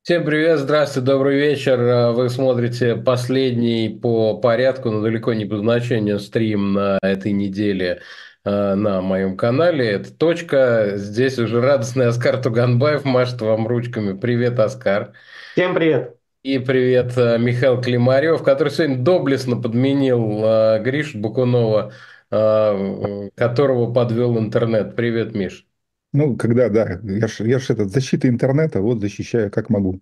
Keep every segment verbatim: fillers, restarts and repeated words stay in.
Всем привет, здравствуйте, добрый вечер. Э, Вы смотрите последний по порядку, но далеко не по значению стрим на этой неделе э, на моем канале. Это «Точка». Здесь уже радостный Оскар Туганбаев машет вам ручками. Привет, Оскар. Всем привет. И привет, э, Михаил Климарев, который сегодня доблестно подменил э, Гришу Бакунова, э, которого подвел интернет. Привет, Миш. Ну, когда, да, я ж, я ж этот, защита интернета, вот защищаю как могу.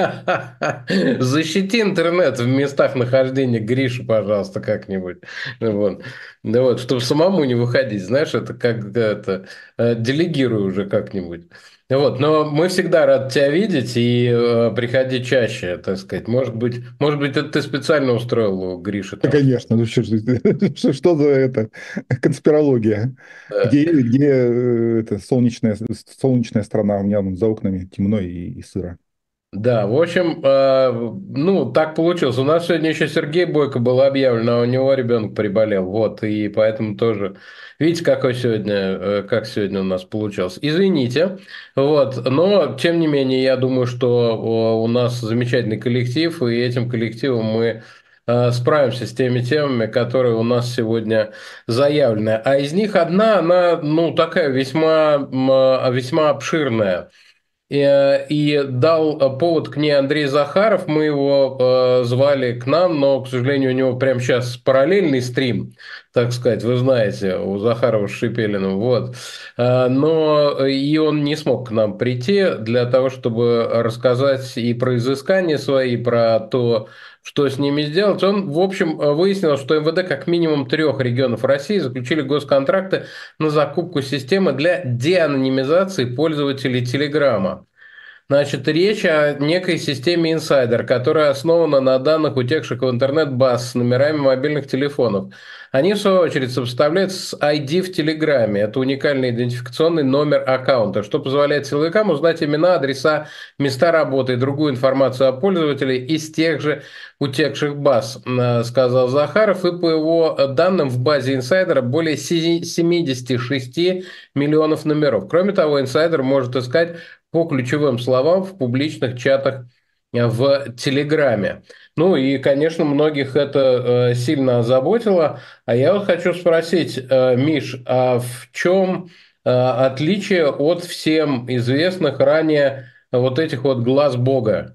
Защити интернет в местах нахождения Гриши, пожалуйста, как-нибудь. Ну Вот. Да вот, чтобы самому не выходить, знаешь, это как это, э, делегируй уже как-нибудь. Вот, но мы всегда рады тебя видеть и э, приходи чаще, так сказать. Может быть, может быть, это ты специально устроил у Гриши Да, там. конечно, ну что, ж- что, что за это конспирология? Э, Где, где э, это солнечная, солнечная страна, у меня вон за окнами темно и, и сыро. Да, в общем, э, ну, так получилось. У нас сегодня еще Сергей Бойко был объявлен, а у него ребенок приболел. Вот, и поэтому тоже... Видите, какой сегодня, э, как сегодня у нас получилось. Извините. Вот, но, тем не менее, я думаю, что о, у нас замечательный коллектив, и этим коллективом мы э, справимся с теми темами, которые у нас сегодня заявлены. А из них одна, она, ну, такая весьма, м, э, весьма обширная. И, э, и дал э, повод к ней Андрей Захаров. Мы его э, звали к нам, но, к сожалению, у него прямо сейчас параллельный стрим, так сказать, вы знаете, у Захарова с Шипелиным. Вот. Э, но и он не смог к нам прийти для того, чтобы рассказать и про изыскания свои, и про то, что с ними сделать. Он, в общем, выяснил, что МВД как минимум трех регионов России заключили госконтракты на закупку системы для деанонимизации пользователей Телеграма. Значит, речь о некой системе инсайдер, которая основана на данных, утекших в интернет-баз с номерами мобильных телефонов. Они, в свою очередь, сопоставляют с ай ди в Телеграме. Это уникальный идентификационный номер аккаунта, что позволяет силовикам узнать имена, адреса, места работы и другую информацию о пользователе из тех же утекших баз, э, сказал Захаров. И по его данным, в базе инсайдера более семьдесят шесть миллионов номеров. Кроме того, инсайдер может искать по ключевым словам в публичных чатах э, в Телеграме. Ну и, конечно, многих это э, сильно озаботило. А я вот хочу спросить, э, Миш, а в чем э, отличие от всем известных ранее вот этих вот глаз Бога?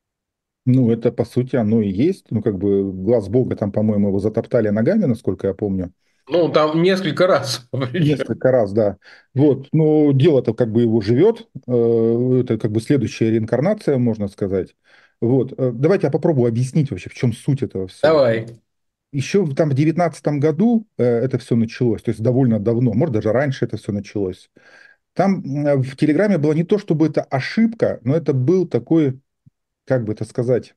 Ну, это, по сути, оно и есть. Ну, как бы глаз Бога там, по-моему, его затоптали ногами, насколько я помню. Ну, там несколько раз причем. Несколько раз, да. Вот, но дело-то как бы его живет. Э, Это как бы следующая реинкарнация, можно сказать. Вот, э, давайте я попробую объяснить вообще, в чем суть этого всего. Давай. Еще в- там в девятнадцатом году э, это все началось, то есть довольно давно, может даже раньше это все началось. Там э, в Телеграме была не то чтобы это ошибка, но это был такой, как бы это сказать,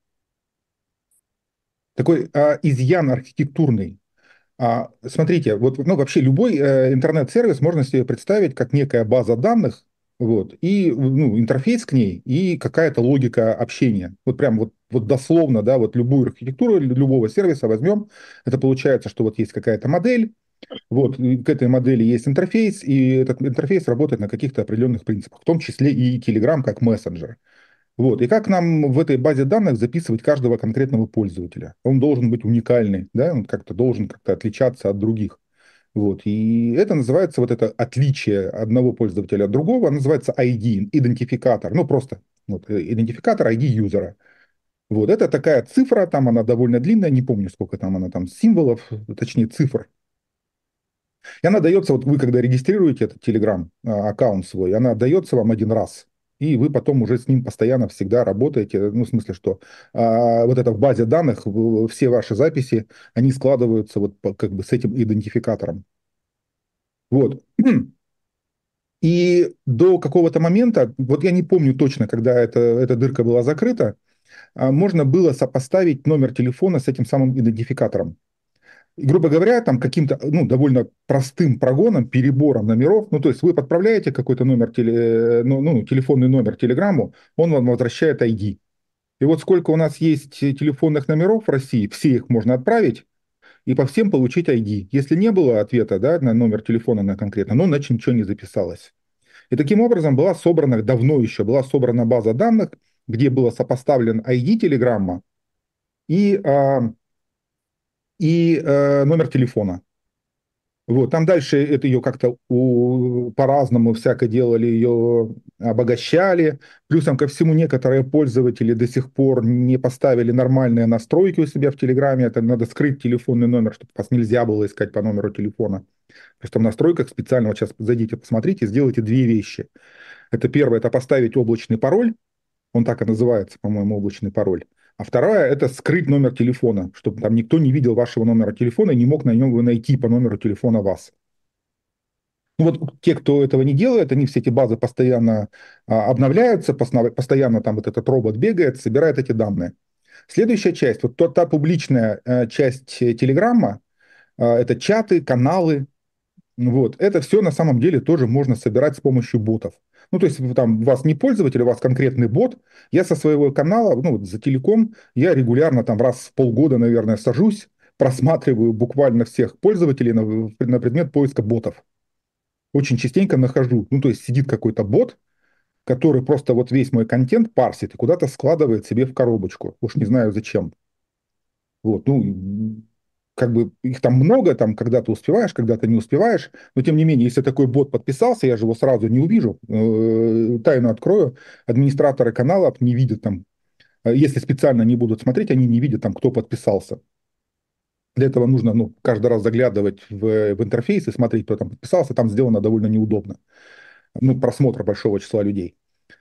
такой а, изъян архитектурный. А, смотрите, вот ну, вообще любой э, интернет-сервис можно себе представить как некая база данных, вот, и ну, интерфейс к ней, и какая-то логика общения. Вот прям вот, вот дословно, да, вот любую архитектуру любого сервиса возьмем, это получается, что вот есть какая-то модель, вот, и к этой модели есть интерфейс, и этот интерфейс работает на каких-то определенных принципах, в том числе и Telegram как мессенджер. Вот. И как нам в этой базе данных записывать каждого конкретного пользователя? Он должен быть уникальный, да, он как-то должен как-то отличаться от других. Вот. И это называется вот это отличие одного пользователя от другого, называется ай ди, идентификатор, ну просто вот, э, идентификатор ай ди юзера. Вот. Это такая цифра, там она довольно длинная, не помню, сколько там она там символов, точнее цифр. И она дается, вот вы когда регистрируете этот Telegram а, аккаунт свой, она дается вам один раз. И вы потом уже с ним постоянно всегда работаете. Ну, в смысле, что а, вот это в базе данных, в- все ваши записи, они складываются вот по- как бы с этим идентификатором. Вот. И до какого-то момента, вот я не помню точно, когда эта, эта дырка была закрыта, а, можно было сопоставить номер телефона с этим самым идентификатором. И, грубо говоря, там каким-то, ну, довольно простым прогоном, перебором номеров, ну, то есть вы подправляете какой-то номер, теле, ну, ну, телефонный номер телеграмму, он вам возвращает ай ди. И вот сколько у нас есть телефонных номеров в России, все их можно отправить и по всем получить ай ди. Если не было ответа, да, на номер телефона на конкретно, ну, значит, ничего не записалось. И таким образом была собрана, давно еще была собрана база данных, где было сопоставлен ай ди телеграмма и, а, и э, номер телефона. Вот, там дальше это ее как-то у- по-разному всяко делали, ее обогащали. Плюсом ко всему некоторые пользователи до сих пор не поставили нормальные настройки у себя в Телеграме. Это надо скрыть телефонный номер, чтобы вас нельзя было искать по номеру телефона. То есть там в настройках специально, вот сейчас зайдите, посмотрите, сделайте две вещи. Это первое, это поставить облачный пароль, он так и называется, по-моему, облачный пароль. А второе, это скрыть номер телефона, чтобы там никто не видел вашего номера телефона и не мог на нем найти по номеру телефона вас. Ну вот те, кто этого не делает, они все эти базы постоянно а, обновляются, посно- постоянно там вот этот робот бегает, собирает эти данные. Следующая часть, вот та, та публичная э, часть э, Телеграма, э, это чаты, каналы, вот, это все на самом деле тоже можно собирать с помощью ботов. Ну, то есть вы там, у вас не пользователь, у вас конкретный бот. Я со своего канала, ну, вот за Телеком, я регулярно там раз в полгода, наверное, сажусь, просматриваю буквально всех пользователей на, на предмет поиска ботов. Очень частенько нахожу, ну, то есть сидит какой-то бот, который просто вот весь мой контент парсит и куда-то складывает себе в коробочку. Уж не знаю зачем. Вот, ну, как бы их там много, там когда-то успеваешь, когда-то не успеваешь, но тем не менее, если такой бот подписался, я же его сразу не увижу, э, тайну открою, администраторы каналов не видят там, э, если специально не будут смотреть, они не видят там, кто подписался. Для этого нужно, ну, каждый раз заглядывать в, в интерфейс и смотреть, кто там подписался, там сделано довольно неудобно. Ну, просмотр большого числа людей.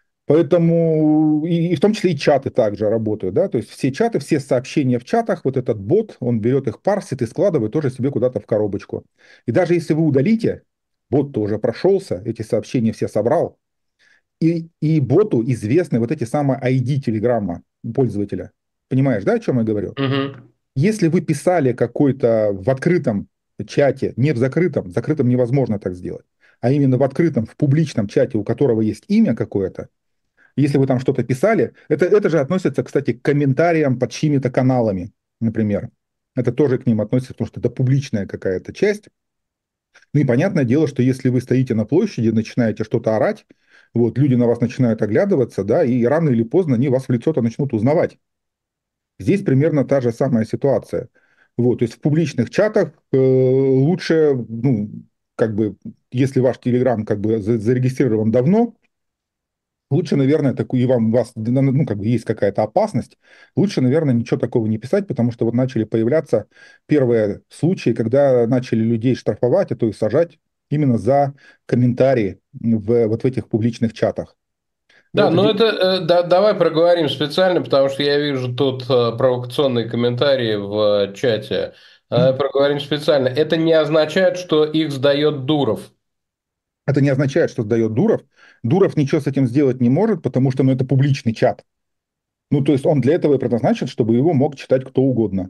Поэтому, и, и в том числе и чаты также работают, да, то есть все чаты, все сообщения в чатах, вот этот бот, он берет их, парсит и складывает тоже себе куда-то в коробочку. И даже если вы удалите, бот-то уже прошелся, эти сообщения все собрал, и, и боту известны вот эти самые ай ди телеграмма пользователя. Понимаешь, да, о чем я говорю? Мгм. Если вы писали какой-то в открытом чате, не в закрытом, в закрытом невозможно так сделать, а именно в открытом, в публичном чате, у которого есть имя какое-то, если вы там что-то писали, это, это же относится, кстати, к комментариям под чьими-то каналами, например. Это тоже к ним относится, потому что это публичная какая-то часть. Ну и понятное дело, что если вы стоите на площади, начинаете что-то орать, вот, люди на вас начинают оглядываться, да, и рано или поздно они вас в лицо-то начнут узнавать. Здесь примерно та же самая ситуация. Вот, то есть в публичных чатах э, лучше, ну, как бы, если ваш Телеграм как бы за- зарегистрирован давно, лучше, наверное, такую, и вам, у вас, ну, как бы есть какая-то опасность, лучше, наверное, ничего такого не писать, потому что вот начали появляться первые случаи, когда начали людей штрафовать, а то и сажать именно за комментарии в, вот в этих публичных чатах. Да, Это, ну де- это э, да, давай проговорим специально, потому что я вижу тут э, провокационные комментарии в э, чате. Э, проговорим специально. Это не означает, что их сдает Дуров. это не означает, что сдает Дуров. Дуров ничего с этим сделать не может, потому что ну, это публичный чат. Ну, то есть он для этого и предназначен, чтобы его мог читать кто угодно.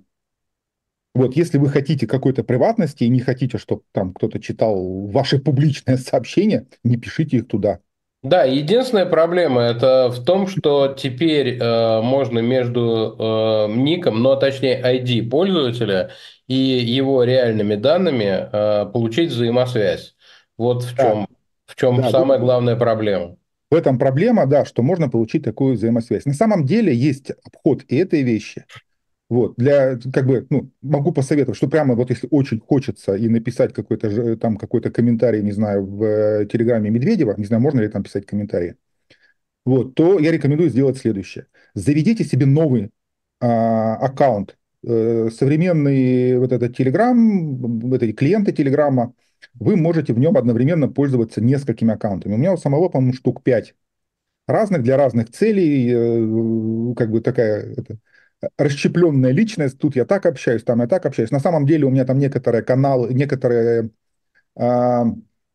Вот, если вы хотите какой-то приватности и не хотите, чтобы там кто-то читал ваши публичные сообщения, не пишите их туда. Да, единственная проблема это в том, что теперь э, можно между э, ником, но точнее ай ди пользователя и его реальными данными э, получить взаимосвязь. Вот в Да, чем, в чем да, в самая главная проблема. в этом проблема, да, что можно получить такую взаимосвязь. На самом деле есть обход и этой вещи. Вот, для, как бы, ну, могу посоветовать, что прямо вот если очень хочется и написать какой-то же, там какой-то комментарий, не знаю, в э, Телеграме Медведева, не знаю, можно ли там писать комментарии, вот, то я рекомендую сделать следующее. Заведите себе новый а, аккаунт. Э, современный вот этот Telegram, эти клиенты Телеграма, вы можете в нем одновременно пользоваться несколькими аккаунтами. У меня у самого, по-моему, штук пять разных для разных целей, э, как бы такая это, расщепленная личность. Тут я так общаюсь, там я так общаюсь. На самом деле у меня там некоторые каналы, некоторые а,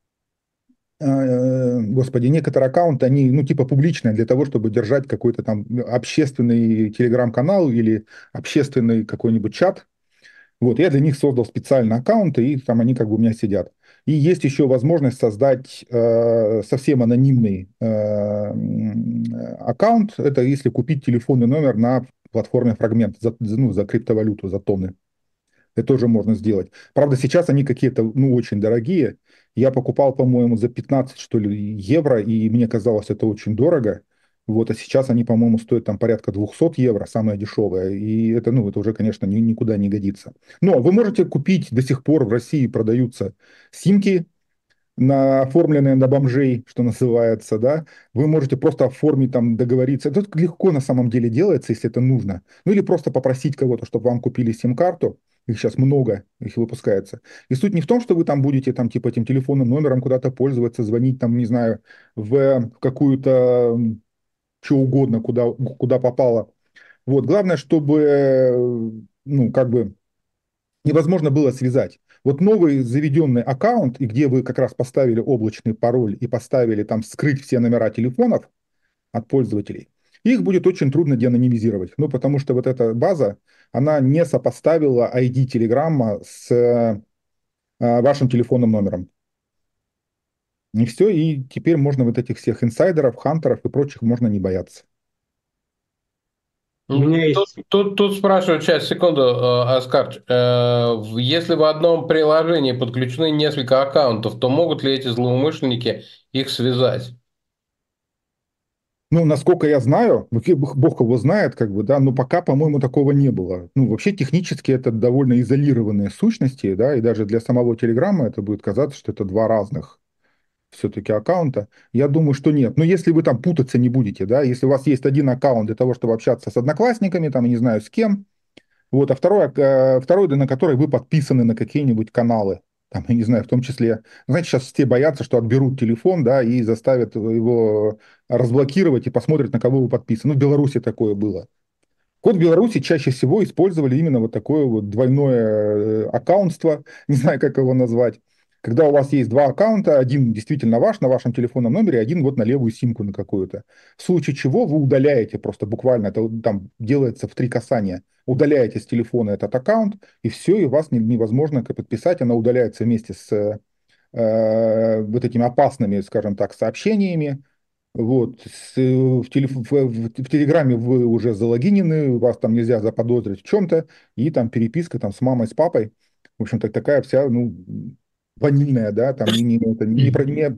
э, господи, некоторые аккаунты, они, ну, типа публичные для того, чтобы держать какой-то там общественный телеграм-канал или общественный какой-нибудь чат. Вот, я для них создал специально аккаунты, и там они как бы у меня сидят. И есть еще возможность создать э, совсем анонимный э, м, аккаунт. Это если купить телефонный номер на платформе Фрагмент за, за- ну, за криптовалюту, за тонны. Это тоже можно сделать. Правда, сейчас они какие-то, ну, очень дорогие. Я покупал, по-моему, за пятнадцать, что ли, евро, и мне казалось это очень дорого. Вот, а сейчас они, по-моему, стоят там порядка двухсот евро, самая дешевая. И это, ну, это уже, конечно, ни- никуда не годится. Но вы можете купить, до сих пор в России продаются симки, на, оформленные на бомжей, что называется, да, вы можете просто оформить, там, договориться. Это легко на самом деле делается, если это нужно. Ну или просто попросить кого-то, чтобы вам купили сим-карту. Их сейчас много, их выпускается. И суть не в том, что вы там будете там типа этим телефонным номером куда-то пользоваться, звонить там, не знаю, в какую-то м, что угодно, куда, куда попало. Вот. Главное, чтобы, э, ну, как бы невозможно было связать. Вот новый заведенный аккаунт, и где вы как раз поставили облачный пароль и поставили там скрыть все номера телефонов от пользователей, их будет очень трудно деанонимизировать. Ну, потому что вот эта база, она не сопоставила ай ди Телеграмма с э, вашим телефонным номером. И все, и теперь можно вот этих всех инсайдеров, хантеров и прочих можно не бояться. У М, меня Тут, есть... тут, тут спрашивают сейчас, секунду, э, Оскар, э, в- если в одном приложении подключены несколько аккаунтов, то могут ли эти злоумышленники их связать? Ну, насколько я знаю, вообще бог бог его знает, как бы, да, но пока, по-моему, такого не было. Ну, вообще технически это довольно изолированные сущности, да, и даже для самого Телеграма это будет казаться, что это два разных все-таки аккаунта. Я думаю, что нет. Но если вы там путаться не будете, да, если у вас есть один аккаунт для того, чтобы общаться с одноклассниками, там, не знаю, с кем, вот, а второй, э, второй, да, на который вы подписаны на какие-нибудь каналы. Там, я не знаю, в том числе, знаете, сейчас все боятся, что отберут телефон, да, и заставят его разблокировать и посмотрят, на кого вы подписаны. Ну, в Беларуси такое было. Код в Беларуси чаще всего использовали именно вот такое вот двойное э, аккаунтство, не знаю, как его назвать. Когда у вас есть два аккаунта, один действительно ваш на вашем телефонном номере, один вот на левую симку на какую-то. В случае чего вы удаляете просто буквально, это вот там делается в три касания, удаляете с телефона этот аккаунт, и все, и вас не- невозможно как подписать, она удаляется вместе с э, вот этими опасными, скажем так, сообщениями, вот, с, э, в, телеф- в, в- в Телеграме вы уже залогинены, вас там нельзя заподозрить в чем-то, и там переписка там с мамой, с папой, в общем-то, такая вся, ну, ванильная, да, там не, не, это не, про- не,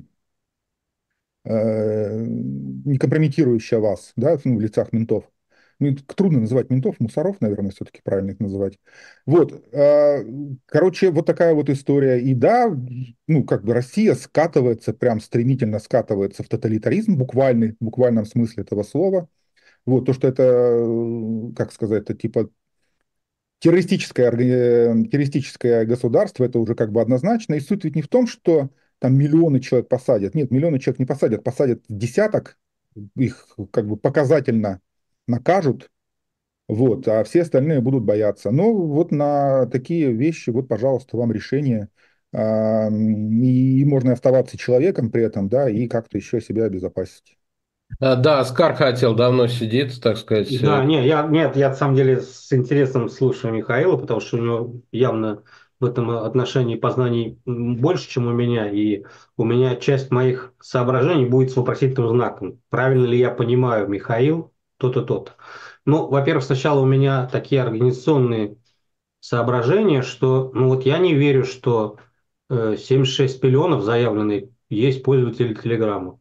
э, не компрометирующая вас, да, ну, в лицах ментов. Ну, это трудно называть ментов, мусоров, наверное, все-таки правильно их называть. Вот, э, короче, вот такая вот история. И да, ну, как бы Россия скатывается, прям стремительно скатывается в тоталитаризм, буквальный, в буквальном смысле этого слова. Вот, то, что это, э, как сказать, это типа террористическое, орга- э, террористическое государство, это уже как бы однозначно. И суть ведь не в том, что там миллионы человек посадят. Нет, миллионы человек не посадят, посадят десяток, их как бы показательно накажут, вот, а все остальные будут бояться. Ну, вот на такие вещи, вот, пожалуйста, вам решение. А, И можно оставаться человеком при этом, да, и как-то еще себя обезопасить. А, Да, Оскар хотел, давно сидит, так сказать. э, Да, не, я, нет, я на самом деле с интересом слушаю Михаила, потому что у него явно в этом отношении познаний м, больше, чем у меня, и у меня часть моих соображений будет с вопросительным знаком. Правильно ли я понимаю, Михаил, то-то, то-то. Ну, во-первых, сначала у меня такие организационные соображения, что, ну вот я не верю, что э, семьдесят шесть миллионов заявленных есть пользователи Телеграма.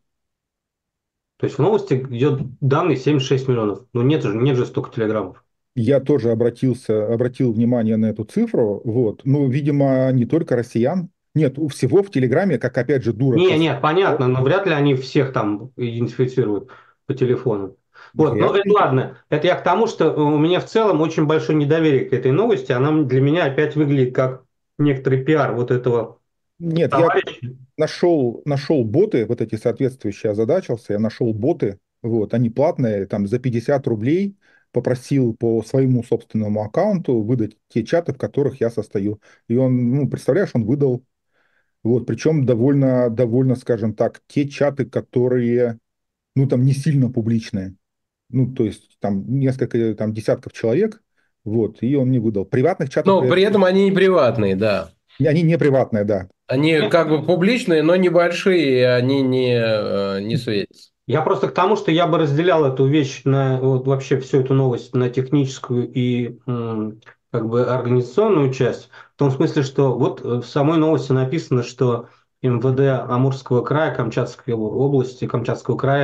То есть в новости идет данные семьдесят шесть миллионов. Ну нет же, нет же столько телеграммов. Я тоже обратился, обратил внимание на эту цифру, вот, ну, видимо, не только россиян, нет, у всего в Телеграме, как опять же дура Не, косит. нет, понятно, но вряд ли они всех там идентифицируют по телефону. Вот, ну Вряд это ли. ладно. Это я к тому, что у меня в целом очень большое недоверие к этой новости. Она для меня опять выглядит как некоторый пиар вот этого Нет, я товарища. нашел, нашел боты, вот эти соответствующие, озадачился, я нашел боты, вот, они платные, там, за пятьдесят рублей попросил по своему собственному аккаунту выдать те чаты, в которых я состою. И он, ну, представляешь, он выдал, вот, причем довольно, довольно, скажем так, те чаты, которые, ну, там, не сильно публичные. Ну, то есть, там, несколько, там, десятков человек, вот, и он не выдал. Приватных чатов, Но э, при этом они не приватные, да. они не приватные, да. Они как бы публичные, но небольшие, и они не, э, не светятся. Я просто к тому, что я бы разделял эту вещь на вот вообще всю эту новость на техническую и м, как бы организационную часть, в том смысле, что вот э, в самой новости написано, что МВД Амурского края, Камчатской области, Камчатского края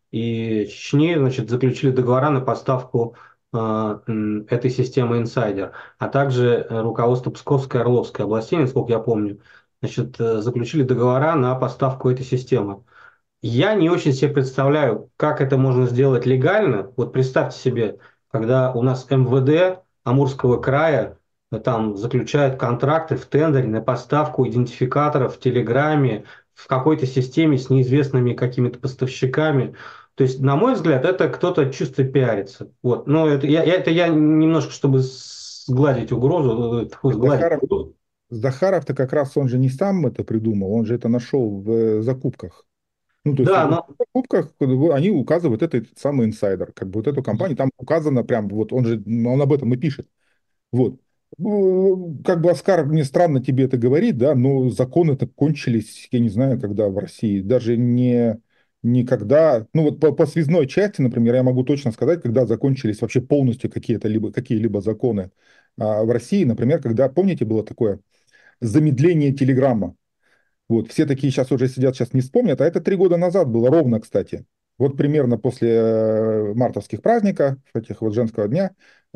и Чечне, значит, заключили договора на поставку э, м, этой системы Insider, а также э, руководство Псковской и Орловской областей, насколько я помню, значит, э, заключили договора на поставку этой системы. Я не очень себе представляю, как это можно сделать легально. Вот представьте себе, когда у нас эм вэ дэ Амурского края э, там заключает контракты в тендере на поставку идентификаторов в Телеграме, в какой-то системе с неизвестными какими-то поставщиками. То есть, на мой взгляд, это кто-то чисто пиарится. Вот. Но это я, я- это я немножко, чтобы сгладить угрозу, э, тьфу, сгладить Захаров, угрозу. Захаров-то как раз он же не сам это придумал, он же это нашел в э, закупках. Ну, то есть Да, в но закупках как бы, они указывают этот самый инсайдер, как бы вот эту компанию, там указано прям, вот он же, ну, он об этом и пишет. Вот. Ну, как бы, Оскар, мне странно тебе это говорить, да, но законы-то кончились, я не знаю, когда в России, даже не никогда, ну вот по, по связной части, например, я могу точно сказать, когда закончились вообще полностью какие-то либо какие-либо законы а, в России, например, когда, помните, было такое замедление телеграмма. Вот, все такие сейчас уже сидят, сейчас не вспомнят, а это три года назад было ровно, кстати. Вот примерно после э, мартовских праздников, этих вот женского дня,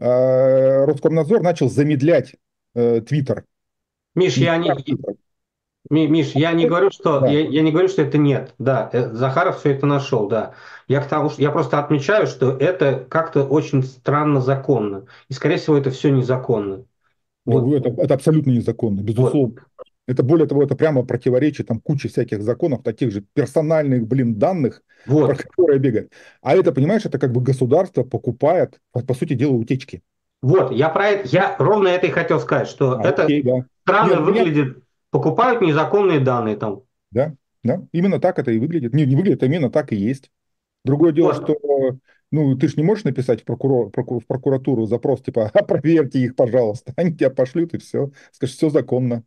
э, Роскомнадзор начал замедлять э, Твиттер. Миш, Не я прав не, Твиттер. Ми- Миш, я не говорю, что Да. я, я не говорю, что это нет. Да, э, Захаров все это нашел, да. Я к тому, что я просто отмечаю, что это как-то очень странно законно. И, скорее всего, это все незаконно. Да, Вот. вы- это, это абсолютно незаконно, Вот. безусловно. Это более того, это прямо противоречит там куче всяких законов, таких же персональных, блин, данных, про Вот. которые бегают. А это, понимаешь, это как бы государство покупает, по, по сути дела, утечки. Вот. Я про это, я ровно это и хотел сказать, что А, это окей, да. странно Нет, у меня выглядит. Покупают незаконные данные там. да, да, именно так это и выглядит. Не, не выглядит, а именно так и есть. Другое дело, Вот. что, ну, ты же не можешь написать в, прокурор, проку- в прокуратуру запрос, типа, а проверьте их, пожалуйста. Они тебя пошлют, и все. Скажешь, все законно.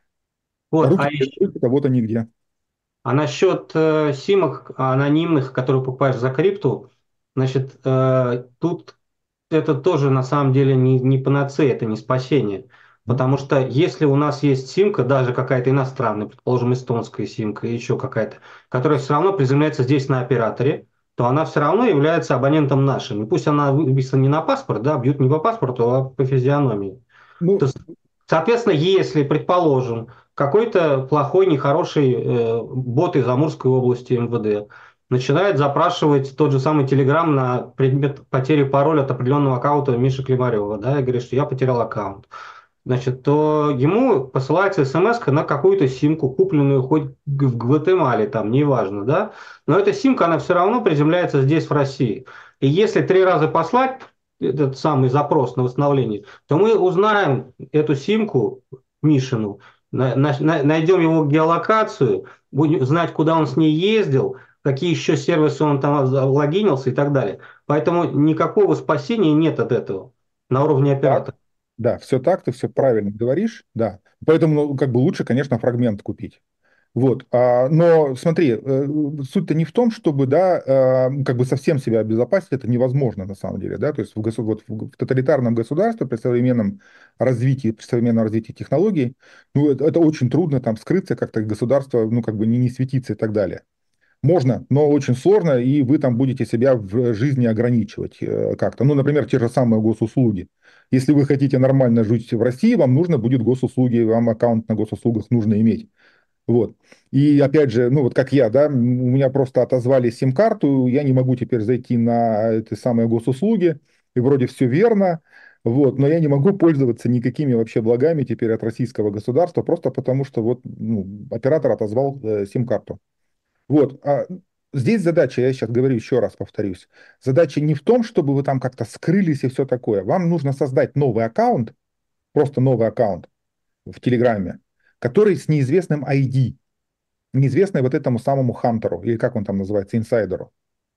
А Вот. руки А тебе еще трясут, а вот они где. А насчет э, симок анонимных, которые покупаешь за крипту, значит, э, тут это тоже на самом деле не, не панацея, это не спасение. Ну, Потому что если у нас есть симка, даже какая-то иностранная, предположим, эстонская симка, еще какая-то, которая все равно приземляется здесь на операторе, то она все равно является абонентом нашим. И пусть она выписана не на паспорт, да, бьют не по паспорту, а по физиономии. То ну, есть, соответственно, если, предположим, какой-то плохой, нехороший э, бот из Амурской области эм вэ дэ начинает запрашивать тот же самый Телеграм на предмет потери пароля от определенного аккаунта Миши Климарева, да, и говорит, что я потерял аккаунт, значит, то ему посылается смс на какую-то симку, купленную хоть в Гватемале, там, неважно, да, но эта симка, она все равно приземляется здесь, в России. И если три раза послать этот самый запрос на восстановление, то мы узнаем эту симку Мишину, на- на- на- найдем его геолокацию, будем знать, куда он с ней ездил, какие еще сервисы он там логинился и так далее. Поэтому никакого спасения нет от этого на уровне так, оператора. да, все так, ты все правильно говоришь, да. Поэтому, ну, как бы лучше, конечно, фрагмент купить. Вот, а, но смотри, э, суть-то не в том, чтобы, да, э, как бы совсем себя обезопасить, это невозможно на самом деле, да, то есть в, госу- вот в в тоталитарном государстве при современном развитии, при современном развитии технологий, ну, это, это очень трудно там скрыться, как-то государство, ну, как бы не, не светиться и так далее. Можно, но очень сложно, и вы там будете себя в жизни ограничивать э, как-то. Ну, например, те же самые госуслуги. Если вы хотите нормально жить в России, вам нужно будет госуслуги, вам аккаунт на госуслугах нужно иметь. Вот. И опять же, ну вот как я, да, м, у меня просто отозвали сим-карту, я не могу теперь зайти на эти самые госуслуги, и вроде все верно, вот, но я не могу пользоваться никакими вообще благами теперь от российского государства, просто потому что вот ну, оператор отозвал э, сим-карту. Вот. А здесь задача, я сейчас говорю еще раз, повторюсь, задача не в том, чтобы вы там как-то скрылись и все такое. Вам нужно создать новый аккаунт, просто новый аккаунт в Телеграме, который с неизвестным ай ди, неизвестный вот этому самому хантеру, или как он там называется, инсайдеру.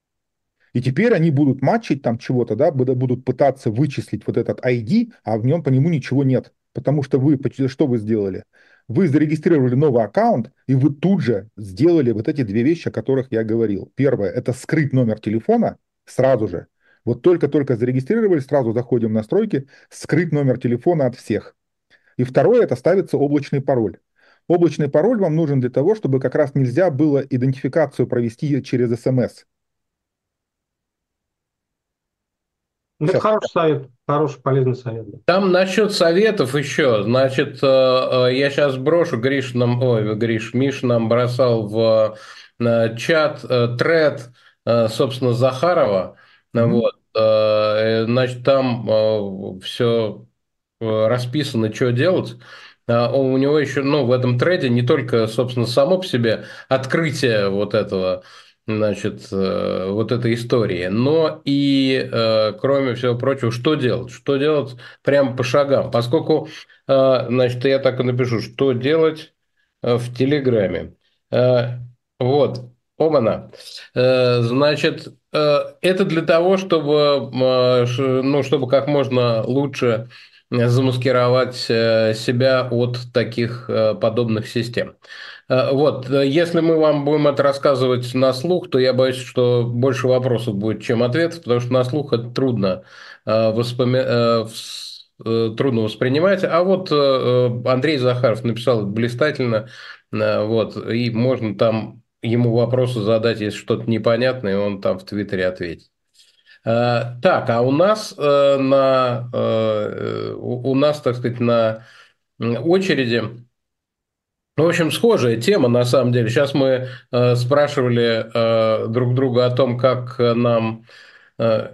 И теперь они будут матчить там чего-то, да, буд- будут пытаться вычислить вот этот ай ди, а в нем по нему ничего нет. Потому что вы, поч- что вы сделали? Вы зарегистрировали новый аккаунт, и вы тут же сделали вот эти две вещи, о которых я говорил. Первое– это скрыть номер телефона сразу же. Вот только-только зарегистрировали, сразу заходим в настройки, скрыть номер телефона от всех. И второе– это ставится облачный пароль. Облачный пароль вам нужен для того, чтобы как раз нельзя было идентификацию провести через смс. Это Сейчас. хороший совет, хороший, полезный совет. Да. Там насчет советов еще, значит, э, э, я сейчас брошу, Гриш нам, ой, Гриш, Миша нам бросал в э, чат э, тред, э, собственно, Захарова, Мгм. вот, э, значит, там все расписано, что делать. А у него еще, ну, в этом треде не только, собственно, само по себе открытие вот этого, значит, э, вот этой истории, но и, э, кроме всего прочего, что делать? Что делать прямо по шагам? Поскольку, э, значит, я так и напишу, что делать э, в Телеграме. Э, Вот, оба-на. Э, Значит, э, это для того, чтобы, э, ш- ну, чтобы как можно лучше замаскировать э, себя от таких э, подобных систем. Э, Вот, э, если мы вам будем это рассказывать на слух, то я боюсь, что больше вопросов будет, чем ответов, потому что на слух это трудно, э, воспоми- э, вс- э, трудно воспринимать. А вот э, э, Андрей Захаров написал это блистательно, э, вот, и можно там ему вопросы задать, если что-то непонятное, и он там в Твиттере ответит. Э, Так, а у нас э, на э, у у нас, так сказать, на очереди, ну, в общем, схожая тема на самом деле. Сейчас мы э, спрашивали э, друг друга о том, как э, нам э,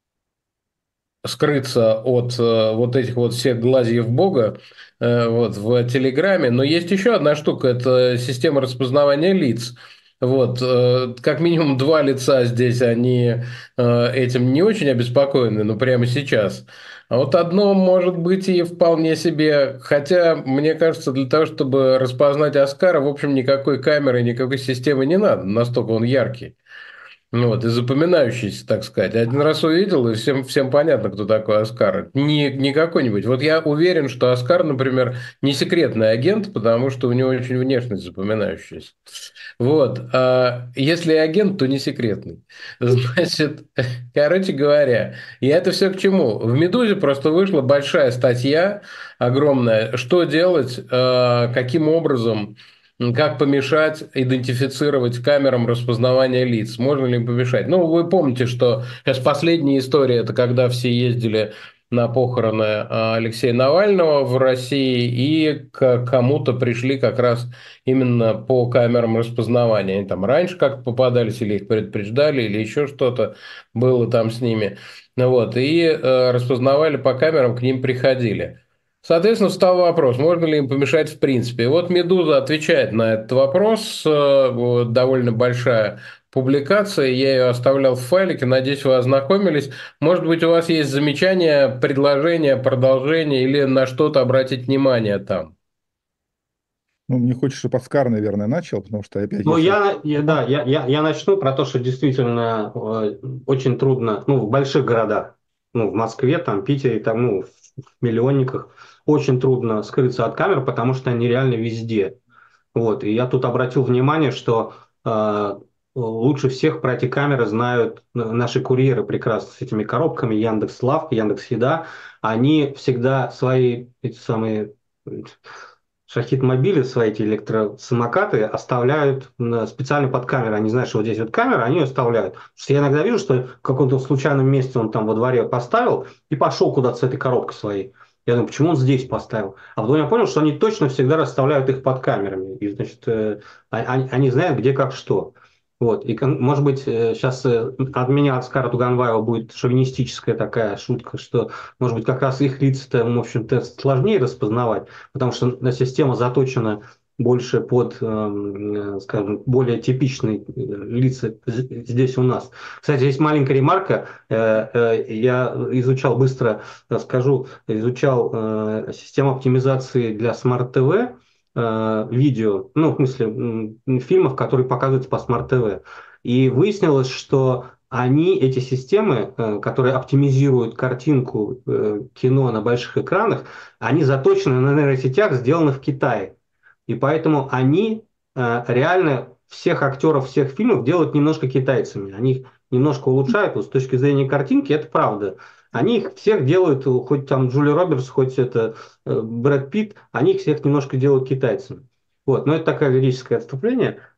скрыться от э, вот этих вот всех глазьев Бога э, вот, в Телеграме. Но есть еще одна штука, это система распознавания лиц. Вот, э, как минимум два лица здесь, они э, этим не очень обеспокоены, но прямо сейчас. А вот одно может быть и вполне себе, хотя, мне кажется, для того, чтобы распознать Оскара, в общем, никакой камеры, никакой системы не надо, настолько он яркий. Ну вот, и запоминающийся, так сказать. Один раз увидел, и всем, всем понятно, кто такой Оскар. Не, не какой-нибудь. Вот я уверен, что Оскар, например, не секретный агент, потому что у него очень внешность запоминающаяся. Вот. А если и агент, то не секретный. Значит, короче говоря, и это все к чему? В «Медузе» просто вышла большая статья, огромная, что делать, а, каким образом, как помешать идентифицировать камерам распознавания лиц. Можно ли им помешать? Ну, вы помните, что сейчас последняя история, это когда все ездили на похороны а, Алексея Навального в России, и к кому-то пришли как раз именно по камерам распознавания. Они там раньше как-то попадались, или их предупреждали, или еще что-то было там с ними. Ну вот, и э, распознавали по камерам, к ним приходили. Соответственно, встал вопрос, можно ли им помешать в принципе. И вот «Медуза» отвечает на этот вопрос, э, вот, довольно большая публикация, я ее оставлял в файлике, надеюсь, вы ознакомились. Может быть, у вас есть замечания, предложения, продолжения или на что-то обратить внимание там? Ну, мне хочется, чтобы Оскар, наверное, начал, потому что опять, Ну, если... я, я, да, я, я, я начну про то, что действительно э, очень трудно, ну, в больших городах, ну, в Москве, там, Питере, там, ну, в, в миллионниках, очень трудно скрыться от камер, потому что они реально везде. Вот, и я тут обратил внимание, что э, лучше всех про эти камеры знают наши курьеры прекрасно с этими коробками, Яндекс.Лавка, Яндекс.Еда. Они всегда свои эти самые шахид-мобили, свои эти электросамокаты оставляют на- специально под камерой. Они знают, что вот здесь вот камера, они ее оставляют. Потому что я иногда вижу, что в каком-то случайном месте он там во дворе поставил и пошел куда-то с этой коробкой своей. Я думаю, почему он здесь поставил? А потом я понял, что они точно всегда расставляют их под камерами. И, значит, э, а- они, они знают, где как что. Вот. И, кон- может быть, сейчас от меня, от Скара Туганбаева, будет шовинистическая такая шутка, что, может быть, как раз их лица-то, в общем-то, сложнее распознавать, потому что э, система заточена больше под, эм, э, скажем, более типичные э, лица з- здесь у нас. Кстати, есть маленькая ремарка. Э, э, Я изучал, быстро расскажу, изучал э, систему оптимизации для смарт-ТВ, э, видео, ну, в смысле, м, фильмов, которые показываются по смарт-ТВ. И выяснилось, что они, эти системы, э, которые оптимизируют картинку э, кино на больших экранах, они заточены на нейросетях, сделаны в Китае. И поэтому они э, реально всех актеров всех фильмов делают немножко китайцами. Они их немножко улучшают. Вот с точки зрения картинки, это правда. Они их всех делают, хоть там Джули Робертс, хоть это э, Брэд Питт, они их всех немножко делают китайцами. Вот, но это такое лирическое отступление.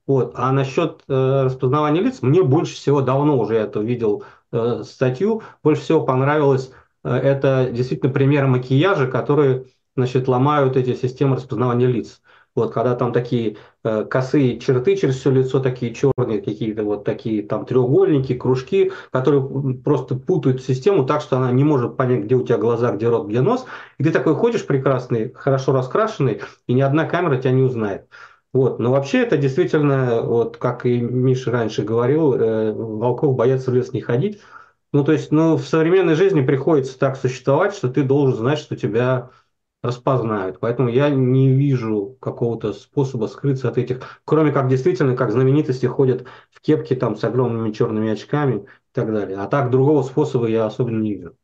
Вот. А насчет э, распознавания лиц, мне больше всего, давно уже я это видел э, статью, больше всего понравилось, э, это действительно пример макияжа, которые, значит, ломают эти системы распознавания лиц. Вот, когда там такие э, косые черты через все лицо, такие черные какие-то вот такие там треугольники, кружки, которые просто путают систему так, что она не может понять, где у тебя глаза, где рот, где нос. И ты такой ходишь прекрасный, хорошо раскрашенный, и ни одна камера тебя не узнает. Вот. Но вообще это действительно, вот как и Миша раньше говорил, э, волков боятся в лес не ходить. Ну, то есть, ну, в современной жизни приходится так существовать, что ты должен знать, что тебя распознают. Поэтому я не вижу какого-то способа скрыться от этих, кроме как действительно, как знаменитости ходят в кепке там с огромными черными очками и так далее. А так другого способа я особенно не вижу.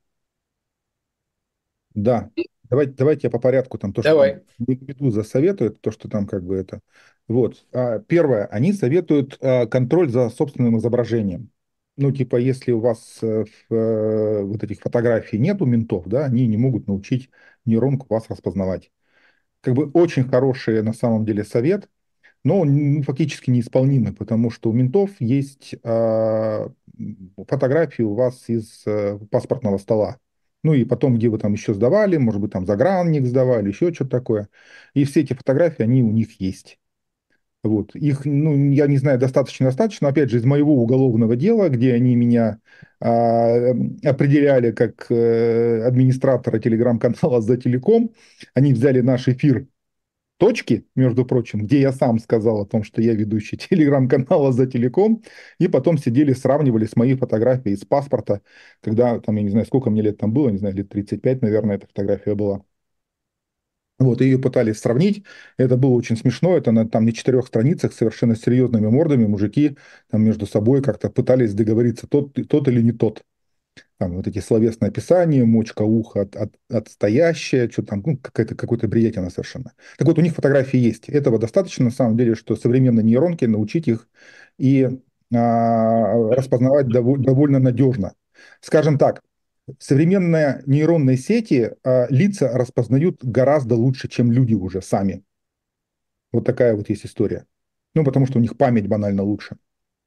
Да, давайте, давайте я по порядку там то, что там Давай. Медуза советует, то, что там как бы это. Вот. А, Первое, они советуют а, контроль за собственным изображением. Ну, типа, если у вас э, в, э, вот этих фотографий нету ментов, да, они не могут научить нейронку вас распознавать. Как бы очень хороший на самом деле совет, но он ну, фактически неисполнимый, потому что у ментов есть а, фотографии у вас из э, паспортного стола. Ну и потом, где вы там еще сдавали, может быть, там загранник сдавали, еще что-то такое. И все эти фотографии, они у них есть. Вот. Их, ну, я не знаю, достаточно, достаточно. Опять же, из моего уголовного дела, где они меня а, определяли как э, администратора телеграм-канала «За телеком», они взяли наш эфир точки, между прочим, где я сам сказал о том, что я ведущий телеграм-канала «За телеком», и потом сидели, сравнивали с моей фотографией из паспорта, когда, там, я не знаю, сколько мне лет там было, не знаю, лет тридцать пять, наверное, эта фотография была. Вот, и ее пытались сравнить, это было очень смешно, это на, там на четырех страницах с совершенно серьезными мордами мужики там между собой как-то пытались договориться, тот, тот или не тот. Там вот эти словесные описания, мочка уха от, от, отстоящая, что там, ну, какая-то, какой-то бредятина совершенно. Так вот, у них фотографии есть. Этого достаточно, на самом деле, что современные нейронки научить их и а, распознавать дово- довольно надежно. Скажем так, современные нейронные сети а, лица распознают гораздо лучше, чем люди уже сами. Вот такая вот есть история. Ну, потому что у них память банально лучше.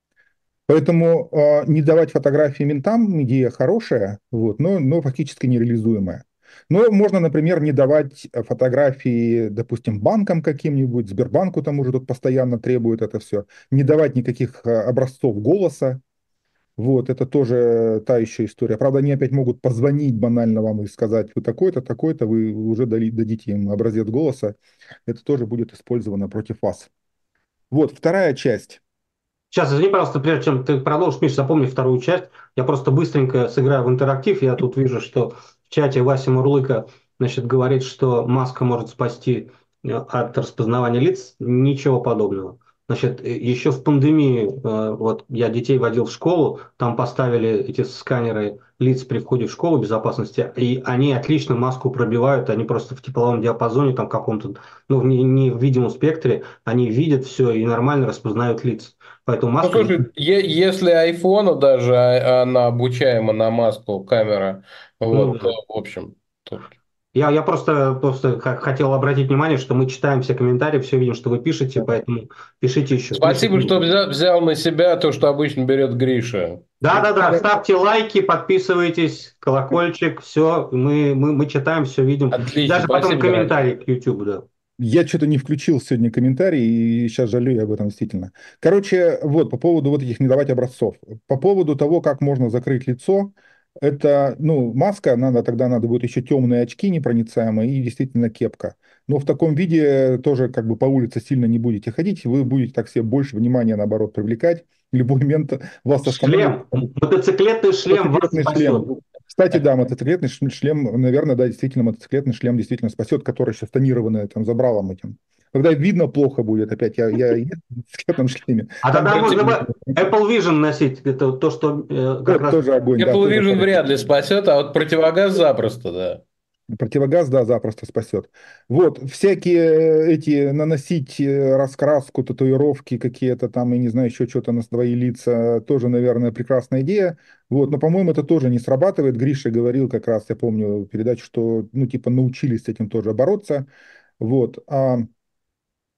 Поэтому э, не давать фотографии ментам идея хорошая, вот, но, но фактически нереализуемая. Но можно, например, не давать фотографии, допустим, банкам каким-нибудь, Сбербанку там уже тут постоянно требует это все, не давать никаких э, образцов голоса, вот, это тоже та еще история. Правда, они опять могут позвонить банально вам и сказать, вы такой-то, такой-то, вы уже дали, дадите им образец голоса, это тоже будет использовано против вас. Вот, вторая часть. Сейчас, извини, пожалуйста, прежде чем ты продолжишь, Миш, запомни вторую часть. Я просто быстренько сыграю в интерактив. Я тут вижу, что в чате Вася Мурлыка, значит, говорит, что маска может спасти э, от распознавания лиц. Ничего подобного. Значит, э, еще в пандемии, э, вот я детей водил в школу, там поставили эти сканеры лиц при входе в школу безопасности, и они отлично маску пробивают, они просто в тепловом диапазоне, там каком-то, ну, не, не в видимом спектре, они видят все и нормально распознают лица. Поэтому Ну, маска... слушай, е- если айфону даже а- она обучаема на маску камера, Ну, вот, то, да. в общем, тут. Я, я просто, просто х- хотел обратить внимание, что мы читаем все комментарии, все видим, что вы пишете, поэтому пишите еще. Миша, Спасибо, что взял, взял на себя то, что обычно берет Гриша. да-да-да, ставьте лайки, подписывайтесь, колокольчик, все, мы, мы, мы читаем, все видим. Отлично, Даже потом спасибо, дорогой. комментарии к YouTube, да. Я что-то не включил сегодня комментарий, и сейчас жалею об этом действительно. Короче, вот, по поводу вот этих не давать образцов. По поводу того, как можно закрыть лицо, это, ну, маска, надо, тогда надо будет еще темные очки непроницаемые и действительно кепка. Но в таком виде тоже как бы по улице сильно не будете ходить, вы будете так себе больше внимания, наоборот, привлекать. В любой момент вас остановит Шлем, мотоциклетный шлем вас мотоциклетный спасет. шлем. Кстати, да, мотоциклетный ш- шлем, наверное, да, действительно, мотоциклетный шлем действительно спасет, который еще тонированный там забралом этим. Когда видно плохо будет, опять я, я еду в мотоциклетном шлеме, А там тогда Против- можно бы Apple Vision носить, это то, что э, как тоже, раз... тоже огонь, да, Apple тоже Vision хорошо. вряд ли спасет, а вот противогаз запросто, да. Противогаз, да, запросто спасет. Вот, всякие эти, наносить э, раскраску, татуировки какие-то там, я не знаю, еще что-то на свои лица, тоже, наверное, прекрасная идея. Вот, но, по-моему, это тоже не срабатывает. Гриша говорил как раз, я помню передачу, что, ну, типа, научились с этим тоже бороться. Вот. А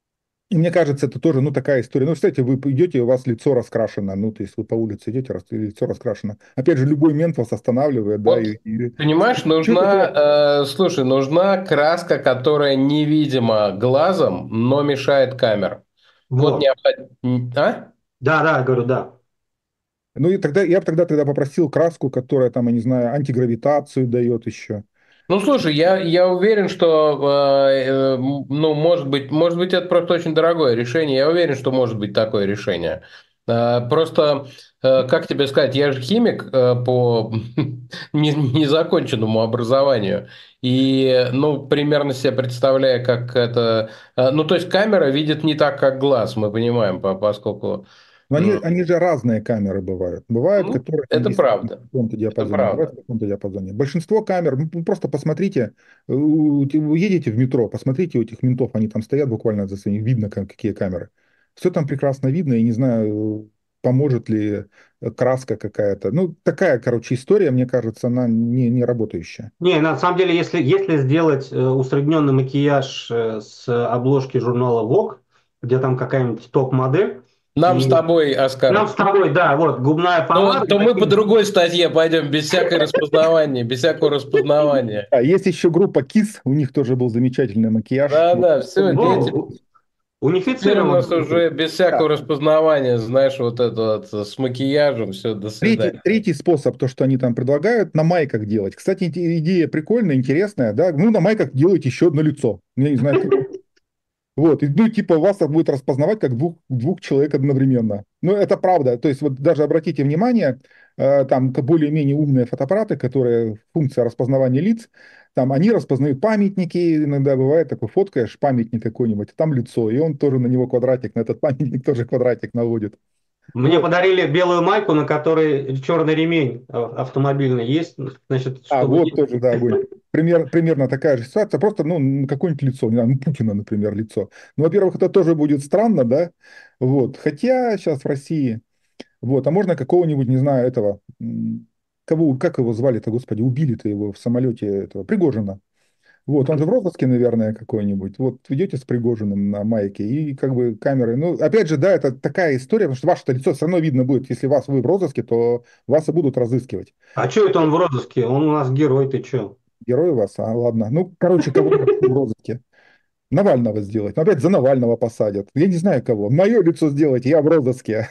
И мне кажется, это тоже, ну, такая история. Ну, кстати, вы идете, у вас лицо раскрашено, ну, то есть вы по улице идете, рас- лицо раскрашено. Опять же, любой мент вас останавливает, да, и, Вот, и понимаешь, что такое? нужна, э, слушай, нужна краска, которая невидима глазом, но мешает камерам. Вот Вот. необходимо... А? Да, да, я говорю, да. Ну, и тогда я бы тогда, тогда попросил краску, которая там, я не знаю, антигравитацию дает еще. Ну, слушай, я, я уверен, что, э, э, м, ну, может быть, может быть, это просто очень дорогое решение. Я уверен, что может быть такое решение. Э, просто, э, как тебе сказать, я же химик э, по не- незаконченному образованию. И, ну, примерно себе представляю, как это... э, Ну, то есть камера видит не так, как глаз, мы понимаем, по- поскольку... Но они, м, они же разные камеры бывают. Бывают, Ну, которые там это действительно в правда. каком-то Это диапазоне, бывают в правда. каком-то диапазоне. Большинство камер, ну, вы просто посмотрите, э, у- вы едете в метро, посмотрите у этих ментов, они там стоят буквально за своими, видно, как- какие камеры. Все там прекрасно видно, и не знаю, поможет ли э, краска какая-то. Ну, такая, короче, история, мне кажется, она не, не работающая. Не, на самом деле, если, если сделать э, усредненный макияж э, с обложки журнала Vogue, где там какая-нибудь топ-модель, Нам с и тобой, нам Оскар. с тобой, да, вот, губная То, помада, то мы по такие. другой статье пойдем, без всякой распознавания, без всякого распознавания. А есть еще группа Kiss, у них тоже был замечательный макияж. Вот, Да-да, все, помните? теперь, О, теперь у унифицирован. нас уже без всякого распознавания, знаешь, вот это вот с макияжем, все, до Третий, свидания. третий способ, то, что они там предлагают, на майках делать. Кстати, иде- идея прикольная, интересная, да. Ну, на майках делать еще одно лицо. Я не знаю, как. Вот, и, ну, типа вас будет распознавать как двух, двух человек одновременно. Ну, это правда. То есть, вот даже обратите внимание, э, там к- более-менее умные фотоаппараты, которые функция распознавания лиц, там они распознают памятники, иногда бывает такой, фоткаешь памятник какой-нибудь, а там лицо, и он тоже на него квадратик, на этот памятник тоже квадратик наводит. Мне Вот. подарили белую майку, на которой черный ремень а, автомобильный есть, значит, А, чтобы... вот тоже, да, огонь. Пример, примерно такая же ситуация, просто, ну, н- какое-нибудь лицо, не знаю, ну, Путина, например, лицо. Ну, во-первых, это тоже будет странно, да, вот, хотя сейчас в России, вот, а можно какого-нибудь, не знаю, этого, м, кого, как его звали-то, господи, убили-то его в самолете, этого, Пригожина. Вот, он же в розыске, наверное, какой-нибудь. Вот идете с Пригожиным на майке и как бы камеры. Ну, опять же, да, это такая история, потому что ваше лицо все равно видно будет. Если вас вы в розыске, то вас и будут разыскивать. А что это он в розыске? Он у нас герой, ты что? Герой у вас, а ладно. Ну, короче, кого в розыске. Навального сделать. Но опять за Навального посадят. Я не знаю кого. Мое лицо сделайте, я в розыске.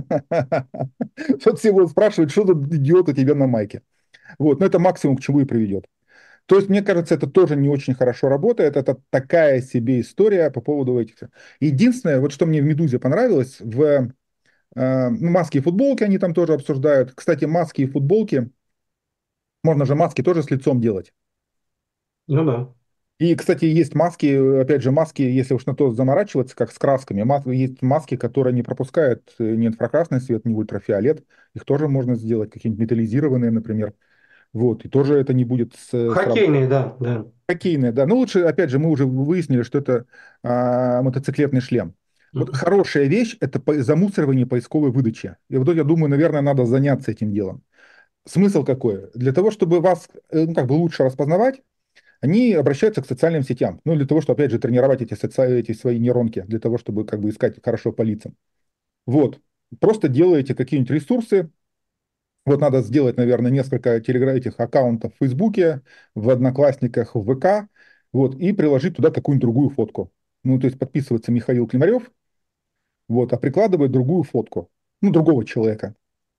Вот все будут спрашивать, что за идиот у тебя на майке. Вот, но это максимум к чему и приведет. То есть, мне кажется, это тоже не очень хорошо работает. Это такая себе история по поводу этих. Единственное, вот что мне в «Медузе» понравилось, в э, ну, маски и футболки они там тоже обсуждают. Кстати, маски и футболки, можно же маски тоже с лицом делать. Ну да. И, кстати, есть маски, опять же, маски, если уж на то заморачиваться, как с красками, мас- есть маски, которые не пропускают э, ни инфракрасный свет, ни ультрафиолет. Их тоже можно сделать, какие-нибудь металлизированные, например. Вот, и тоже это не будет с- срабатывать. Хоккейные, да, да. Хоккейные, да. Ну, лучше, опять же, мы уже выяснили, что это а, мотоциклетный шлем. Вот Мгм. хорошая вещь– это по- замусоривание поисковой выдачи. И вот я думаю, наверное, надо заняться этим делом. Смысл какой? Для того, чтобы вас э, ну, как бы лучше распознавать, они обращаются к социальным сетям. Ну, для того, чтобы, опять же, тренировать эти, соци... эти свои нейронки, для того, чтобы как бы искать хорошо по лицам. Вот. Просто делаете какие-нибудь ресурсы. Вот надо сделать, наверное, несколько телегра... этих аккаунтов в Фейсбуке, в Одноклассниках, в ВК, вот, и приложить туда какую-нибудь другую фотку. Ну, то есть подписывается Михаил Климарев, вот, а прикладывает другую фотку, ну, другого человека.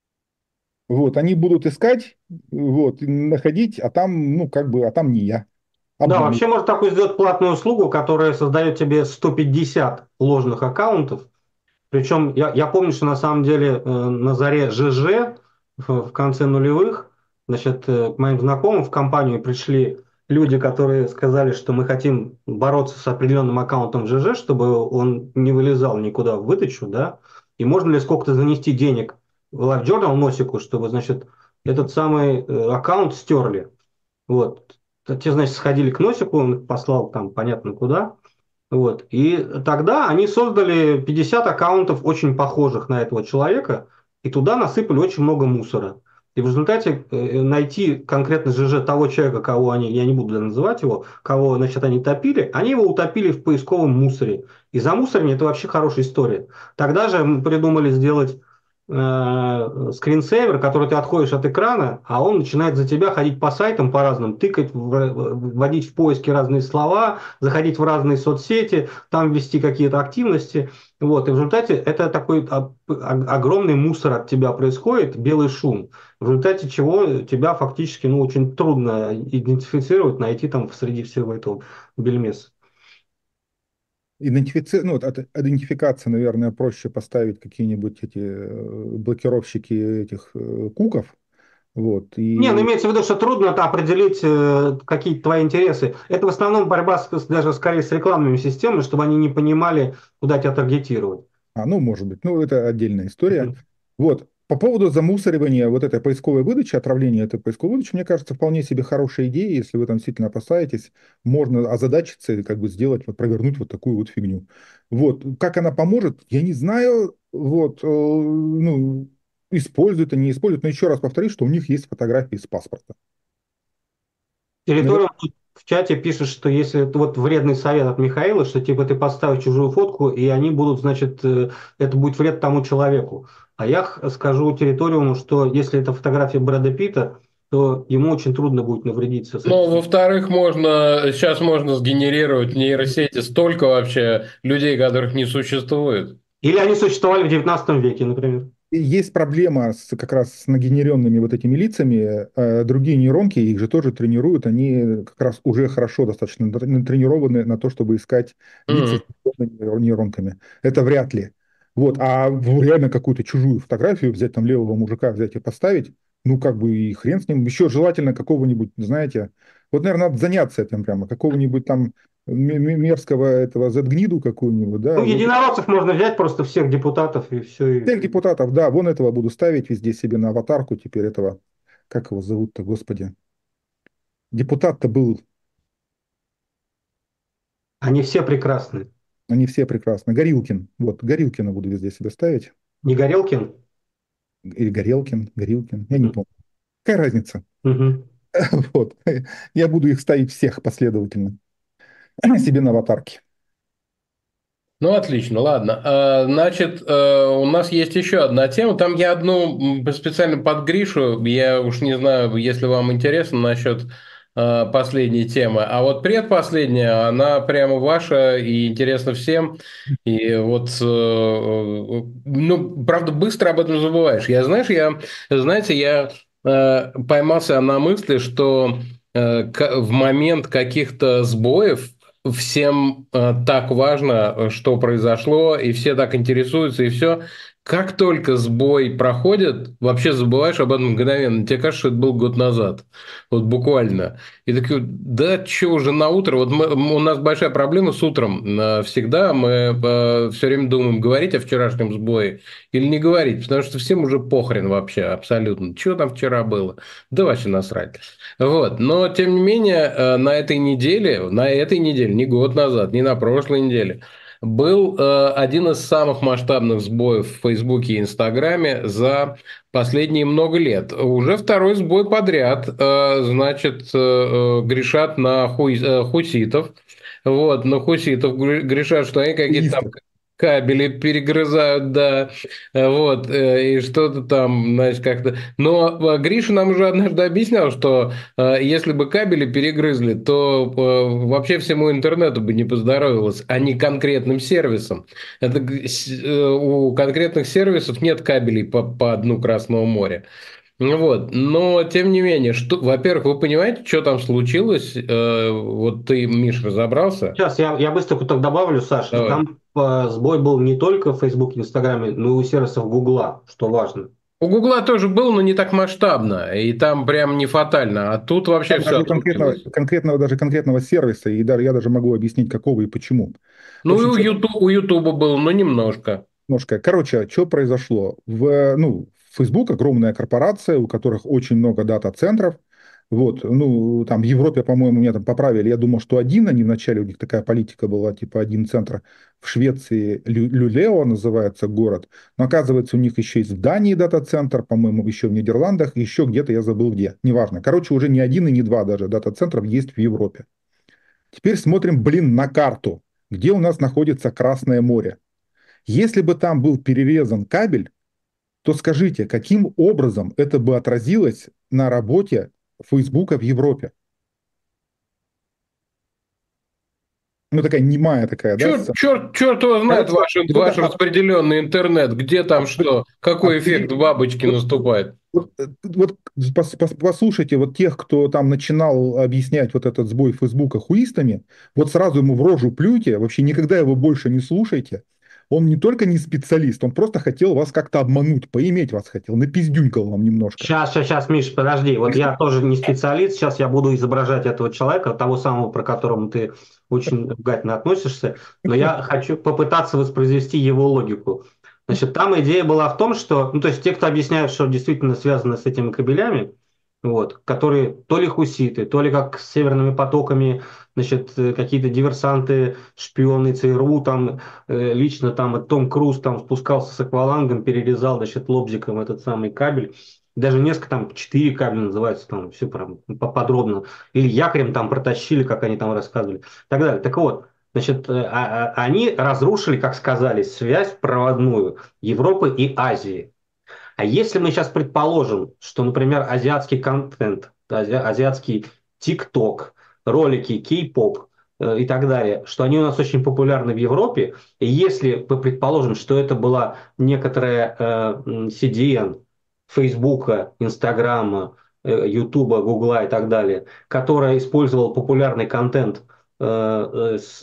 Вот, они будут искать, вот, и находить, а там, ну, как бы, а там не я. Да, Обманут. вообще можно такую сделать платную услугу, которая создает тебе сто пятьдесят ложных аккаунтов. Причем я, я помню, что на самом деле э, на заре ЖЖ в, в конце нулевых, значит, э, к моим знакомым в компанию пришли люди, которые сказали, что мы хотим бороться с определенным аккаунтом в ЖЖ, чтобы он не вылезал никуда в выдачу, да, и можно ли сколько-то занести денег в LiveJournal носику, чтобы, значит, этот самый э, аккаунт стерли. Вот. Те, значит, сходили к носику, он их послал там понятно куда. Вот. И тогда они создали пятьдесят аккаунтов очень похожих на этого человека, и туда насыпали очень много мусора. И в результате э, найти конкретно ЖЖ того человека, кого они, я не буду называть его, кого, значит, они топили, они его утопили в поисковом мусоре. И замусоривание — это вообще хорошая история. Тогда же мы придумали сделать э, скринсейвер, который ты отходишь от экрана, а он начинает за тебя ходить по сайтам по разным, тыкать, в- вводить в поиски разные слова, заходить в разные соцсети, там вести какие-то активности. Вот, и в результате это такой о- о- огромный мусор от тебя происходит, белый шум, в результате чего тебя фактически, ну, очень трудно идентифицировать, найти там среди всего этого бельмеса. Идентифици... Ну, вот от идентификации, наверное, проще поставить какие-нибудь эти э, блокировщики этих э, куков. Вот, Не, ну и, имеется в виду, что трудно определить э, какие-то твои интересы. Это в основном борьба с, с- даже скорее с рекламными системами, чтобы они не понимали, куда тебя таргетировать. а, ну, может быть, ну, это отдельная история. Мгм. Вот, по поводу замусоривания вот этой поисковой выдачи, отравления этой поисковой выдачи, мне кажется, вполне себе хорошая идея, если вы там действительно опасаетесь, можно озадачиться и как бы сделать, вот, провернуть вот такую вот фигню. Вот, как она поможет, я не знаю, вот, э, ну, используют они, не используют, но еще раз повторюсь, что у них есть фотографии с паспорта. Территория тут в чате пишет, что если это вот вредный совет от Михаила, что типа ты поставишь чужую фотку, и они будут, значит, э, это будет вред тому человеку. А я х- скажу территориуму, что если это фотография Брэда Питта, то ему очень трудно будет навредиться с Ну, этим. во-вторых, можно, сейчас можно сгенерировать в нейросети столько вообще людей, которых не существует. Или они существовали в девятнадцатом веке, например. Есть проблема с, как раз с нагенеренными вот этими лицами. Э, Другие нейронки, их же тоже тренируют, они как раз уже хорошо достаточно натр- натренированы на то, чтобы искать лица с Мгм. нейронными нейронками. Это вряд ли. Вот. А в реально какую-то чужую фотографию взять, там левого мужика взять и поставить, ну как бы и хрен с ним. Еще желательно какого-нибудь, знаете, вот, наверное, надо заняться этим прямо, какого-нибудь там м- м- мерзкого этого Z-гниду какую-нибудь, Ну, да, вот. единороссов можно взять просто всех депутатов и все. И... Всех депутатов, да, вон этого буду ставить везде себе на аватарку теперь этого, как его зовут-то, господи. Депутат-то был, Они все прекрасны. они все прекрасны. Горилкин, вот, Горилкина буду везде себе ставить. Не Горелкин? Или Горелкин, Горилкин, я не Мгм. помню. Какая разница? Мгм. Вот, я буду их ставить всех последовательно себе на аватарке. Ну, отлично, ладно. А, Значит, э, у нас есть еще одна тема. Там я одну м, специально под Гришу, я уж не знаю, если вам интересно насчет э, последней темы. А вот предпоследняя, она прямо ваша и интересна всем. И вот, э, э, ну, правда, быстро об этом забываешь. Я, знаешь, я, знаете, я э, поймался на мысли, что э, к- в момент каких-то сбоев всем э, так важно, э, что произошло, и все так интересуются, и все. Как только сбой проходит, вообще забываешь об этом мгновенно. Тебе кажется, что это был год назад. Вот буквально. И такой, да что уже на утро. Вот мы, у нас большая проблема с утром. Э, Всегда мы все время думаем, говорить о вчерашнем сбое или не говорить, потому что всем уже похрен вообще абсолютно. Что там вчера было? Да вообще насрать. Вот. Но, тем не менее, э, на этой неделе, на этой неделе, не год назад, не на прошлой неделе, был э, один из самых масштабных сбоев в Фейсбуке и Инстаграме за последние много лет. Уже второй сбой подряд, э, значит, э, э, грешат на хуй- э, хуситов. Вот, на хуситов гре- грешат, что они какие-то там Туристов. кабели перегрызают, да, Э, вот, э, и что-то там, значит, как-то. Но э, Гриша нам уже однажды объяснял, что э, если бы кабели перегрызли, то э, вообще всему интернету бы не поздоровилось, а не конкретным сервисам. Это г- с- э, у конкретных сервисов нет кабелей по, по дну Красного моря. Ну вот, но тем не менее, что, во-первых, вы понимаете, что там случилось? Э, вот ты, Миш, разобрался? Сейчас я, я быстро так добавлю, Саш. Давай. Там э, сбой был не только в Фейсбуке, Инстаграме, но и у сервисов Гугла, что важно. У Гугла тоже был, но не так масштабно, и там прям не фатально, а тут вообще Там все даже у конкретного, обрушилось. конкретного, даже конкретного сервиса, и даже, я даже могу объяснить, какого и почему. В Ну и общем, у что Юту- у Ютуба был, но немножко. немножко. Короче, что произошло? В, ну, Facebook огромная корпорация, у которых очень много дата-центров. Вот, ну, там в Европе, по-моему, меня там поправили, я думал, что один они вначале, у них такая политика была, типа один центр. В Швеции Лю- Люлео называется город, но оказывается, у них еще есть в Дании дата-центр, по-моему, еще в Нидерландах, еще где-то, я забыл где, неважно. Короче, уже не один и не два даже дата-центров есть в Европе. Теперь смотрим, блин, на карту, где у нас находится Красное море. Если бы там был перерезан кабель, то скажите, каким образом это бы отразилось на работе Фейсбука в Европе? Ну, такая немая такая, да, Черт, сцена. черт, черт его знает Короче, ваш, вот ваш это распределенный интернет, где там ап- что, какой эффект определи- бабочки вот, наступает. вот, э, вот пос- пос- послушайте вот тех, кто там начинал объяснять вот этот сбой Фейсбука хуистами, вот сразу ему в рожу плюйте, вообще никогда его больше не слушайте. Он не только не специалист, он просто хотел вас как-то обмануть, поиметь вас хотел, напиздюнькал вам немножко. Сейчас, сейчас, сейчас, Миш, подожди. Вот я тоже не специалист. Сейчас я буду изображать этого человека, того самого, про которого ты очень ругательно относишься. Но я хочу попытаться воспроизвести его логику. Значит, там идея была в том, что, ну, то есть те, кто объясняют, что действительно связано с этими кабелями, вот, которые то ли хуситы, то ли как с северными потоками, значит, э, какие-то диверсанты, шпионы ЦРУ, там, э, лично там Том Круз там спускался с аквалангом, перерезал, значит, лобзиком этот самый кабель. Даже несколько, там, четыре кабеля называется, там, все прям подробно. Или якорем там протащили, как они там рассказывали. И так далее. Так вот, значит, э, а- а- они разрушили, как сказали, связь проводную Европы и Азии. А если мы сейчас предположим, что, например, азиатский контент, ази- азиатский ТикТок, ролики, кей-поп э, и так далее, что они у нас очень популярны в Европе, и если мы предположим, что это была некоторая э, м, си ди эн Фейсбука, Инстаграма, э, Ютуба, Гугла и так далее, которая использовала популярный контент э, э, с, э,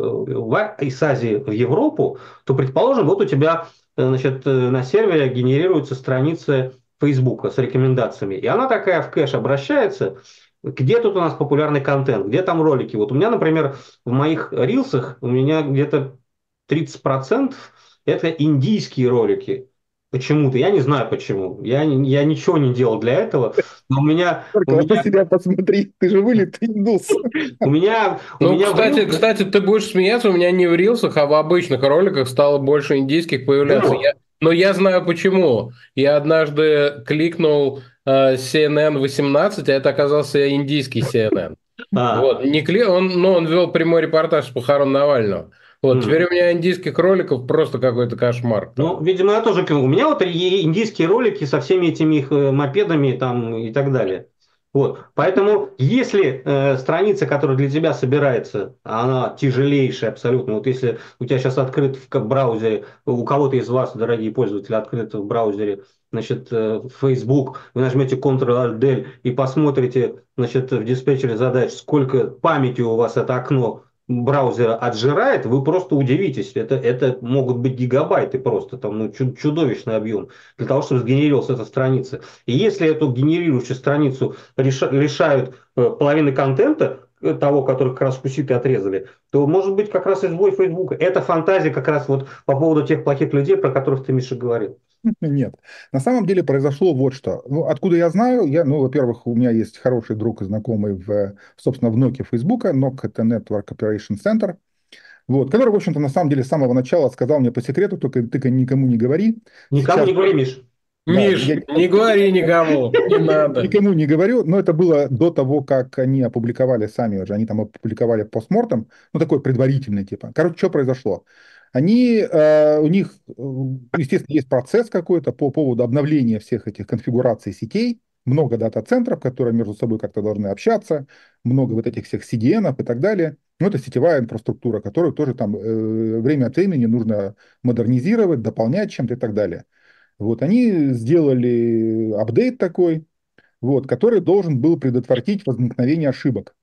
в- из Азии в Европу, то, предположим, вот у тебя э, значит, э, на сервере генерируется страница Фейсбука с рекомендациями. И она такая в кэш обращается, где тут у нас популярный контент, где там ролики. Вот у меня, например, в моих рилсах у меня где-то тридцать процентов это индийские ролики. Почему-то, я не знаю почему. Я, не- я ничего не делал для этого. Но у меня, у Только на меня, себя посмотри, ты же вылитый индус. у меня, у Ну, меня в кстати, рилсах. кстати, ты будешь смеяться, у меня не в рилсах, а в обычных роликах стало больше индийских появляться. Я, Вот. но я знаю почему. Я однажды кликнул э, си эн эн восемнадцать, а это оказался индийский си эн эн. А, Вот, не кли... он, но он вел прямой репортаж с похорон Навального. Вот, м. теперь у меня индийских роликов просто какой-то кошмар Ну, там. видимо, я тоже кинул. У меня вот и индийские ролики со всеми этими их э, мопедами там и так далее. Вот. Поэтому, если э, страница, которая для тебя собирается, она тяжелейшая абсолютно, вот если у тебя сейчас открыт в к- браузере, у кого-то из вас, дорогие пользователи, открыт в браузере, значит, э, Facebook, вы нажмете контрол-альт-дель и посмотрите, значит, в диспетчере задач, сколько памяти у вас это окно браузера отжирает, вы просто удивитесь. Это, это могут быть гигабайты просто, там, ну, чуд- чудовищный объем для того, чтобы сгенерировалась эта страница. И если эту генерирующую страницу реша- лишают э, половины контента, э, того, который как раз куситы отрезали, то может быть как раз и сбой Фейсбука. Это фантазия как раз вот по поводу тех плохих людей, про которых ты, Миша, говорил. Нет. На самом деле произошло вот что. Ну, откуда я знаю? Я, ну, во-первых, у меня есть хороший друг и знакомый в, собственно, в ноке Фейсбука. нок это Network Operation Center. Вот, который, в общем-то, на самом деле с самого начала сказал мне по секрету, только ты никому не говори. Никому Сейчас, не говори, Миш. да, Миш, я не говори никому, не надо. никому не говорю, но это было до того, как они опубликовали сами уже, они там опубликовали постмортом, ну такой предварительный типа. Короче, что произошло? Они, э, у них, э, естественно, есть процесс какой-то по поводу обновления всех этих конфигураций сетей, много дата-центров, которые между собой как-то должны общаться, много вот этих всех си ди эн и так далее. Ну, это сетевая инфраструктура, которую тоже там э, время от времени нужно модернизировать, дополнять чем-то и так далее. Вот они сделали апдейт такой, вот, который должен был предотвратить возникновение ошибок.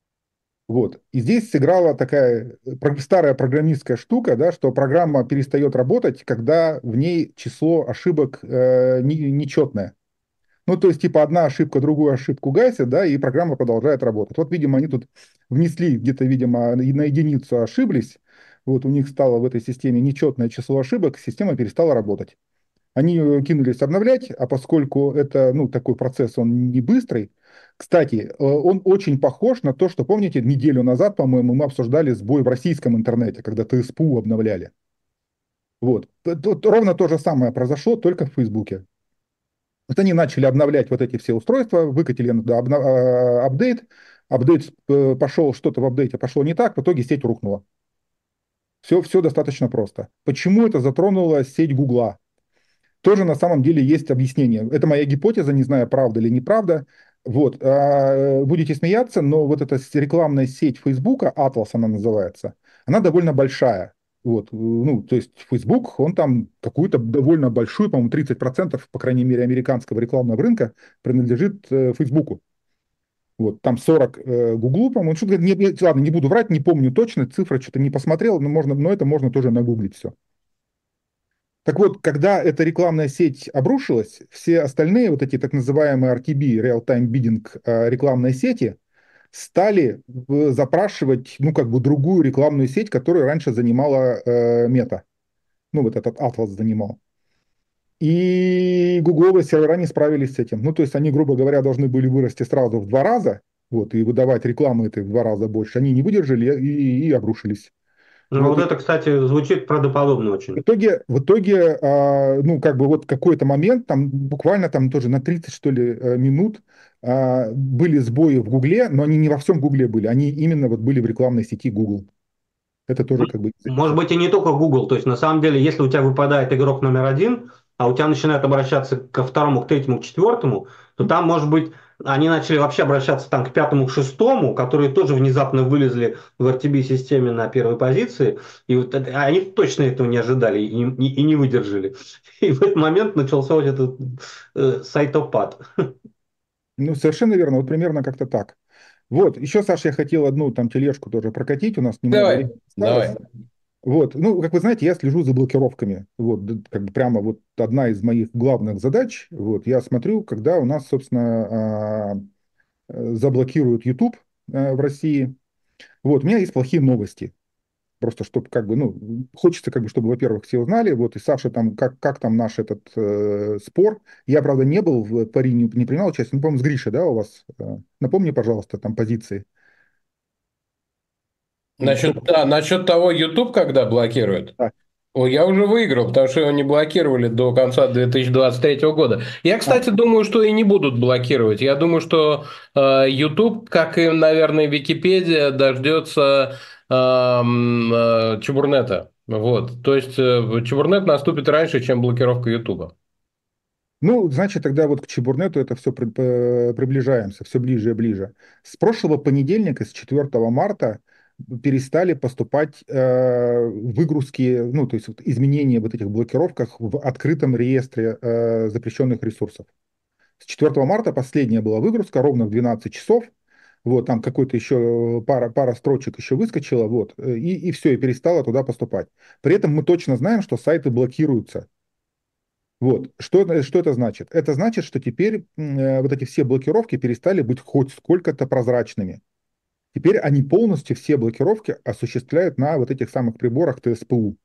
Вот. И здесь сыграла такая э, про- старая программистская штука, да, что программа перестает работать, когда в ней число ошибок э, не- нечетное. Ну, то есть, типа, одна ошибка другую ошибку гасит, да, и программа продолжает работать. Вот, видимо, они тут внесли где-то, видимо, и на единицу ошиблись, вот у них стало в этой системе нечетное число ошибок, система перестала работать. Они ее кинулись обновлять, а поскольку это, ну, такой процесс, он не быстрый, Кстати, э, он очень похож на то, что, помните, неделю назад, по-моему, мы обсуждали сбой в российском интернете, когда Т С П У обновляли. Вот. Тут ровно то же самое произошло, только в Фейсбуке. Вот они начали обновлять вот эти все устройства, выкатили да, обна- а, апдейт, апдейт э, пошел, что-то в апдейте пошло не так, в итоге сеть рухнула. Все, все достаточно просто. Почему это затронуло сеть Гугла? Тоже на самом деле есть объяснение. Это моя гипотеза, не знаю, правда или неправда. Вот. А, будете смеяться, но вот эта с- рекламная сеть Фейсбука, Atlas она называется, она довольно большая. Вот. Ну, то есть Facebook, он там какую-то довольно большую, по-моему, тридцать процентов, по крайней мере, американского рекламного рынка принадлежит э, Фейсбуку. Вот, там сорок э, Гуглу, по-моему, что-то, не, не- ладно, не буду врать, не помню точно, цифры что-то не посмотрел, но, можно, но это можно тоже нагуглить все. Так вот, когда эта рекламная сеть обрушилась, все остальные вот эти так называемые R T B, Real-Time Bidding, э, рекламные сети, стали э, запрашивать, ну, как бы другую рекламную сеть, которую раньше занимала э, Мета. Ну, вот этот Atlas занимал. И гугловые сервера не справились с этим. Ну, то есть они, грубо говоря, должны были вырасти сразу в два раза, вот, и выдавать рекламы этой в два раза больше. Они не выдержали и, и обрушились. Ну, Вот, вот и это, кстати, звучит правдоподобно В очень. итоге, в итоге, а, ну, как бы вот какой-то момент, там буквально там тоже на тридцать, что ли, э, минут а, были сбои в Гугле, но они не во всем Гугле были, они именно вот были в рекламной сети Google. Это тоже как бы Может известно. быть, и не только Google. То есть, на самом деле, если у тебя выпадает игрок номер один, а у тебя начинают обращаться ко второму, к третьему, к четвертому, то там, может быть, они начали вообще обращаться там к пятому, к шестому, которые тоже внезапно вылезли в эр ти би-системе на первой позиции, и вот это- они точно этого не ожидали и, не и не выдержали. И в этот момент начался вот этот э, сайтопад. Ну, совершенно верно, вот примерно как-то так. Вот, еще, Саша, я хотел одну там тележку тоже прокатить, у нас немного Давай, времени осталось. давай. Вот, ну, как вы знаете, я слежу за блокировками. Вот, д- как бы прямо вот одна из моих главных задач. Вот, я смотрю, когда у нас, собственно, а, э, заблокируют YouTube э, в России. Вот, у меня есть плохие новости. Просто чтобы как бы, ну, хочется как бы, чтобы, во-первых, все узнали. Вот, и Саша там, как, как там наш этот э, спор. Я, правда, не был в пари, не, не принимал участие. Ну, по-моему, с Гришей, да, у вас? Э, напомни, пожалуйста, там позиции. Э, Кто... Насчет, да, насчет того, YouTube когда блокирует. А, Ой, я уже выиграл, потому что его не блокировали до конца две тысячи двадцать третьего года. Я, а, кстати, думаю, что и не будут блокировать. Я думаю, что э, YouTube, как и, наверное, Википедия, дождется э, м, э, Чебурнета. Вот. То есть э, Чебурнет наступит раньше, чем блокировка YouTube. ну, значит, тогда вот к Чебурнету это все приближаемся, все ближе и ближе. С прошлого понедельника, с четвёртого марта, перестали поступать э, выгрузки, ну, то есть вот изменения вот этих блокировках в открытом реестре э, запрещенных ресурсов. С четвёртого марта последняя была выгрузка, ровно в двенадцать часов. Вот, там какой-то еще пара, пара строчек еще выскочила, вот, и, и все, и перестала туда поступать. При этом мы точно знаем, что сайты блокируются. Вот. Что, это- что это значит? Это значит, что теперь м, э, вот эти все блокировки перестали быть хоть сколько-то прозрачными. Теперь они полностью все блокировки осуществляют на вот этих самых приборах Т С П У.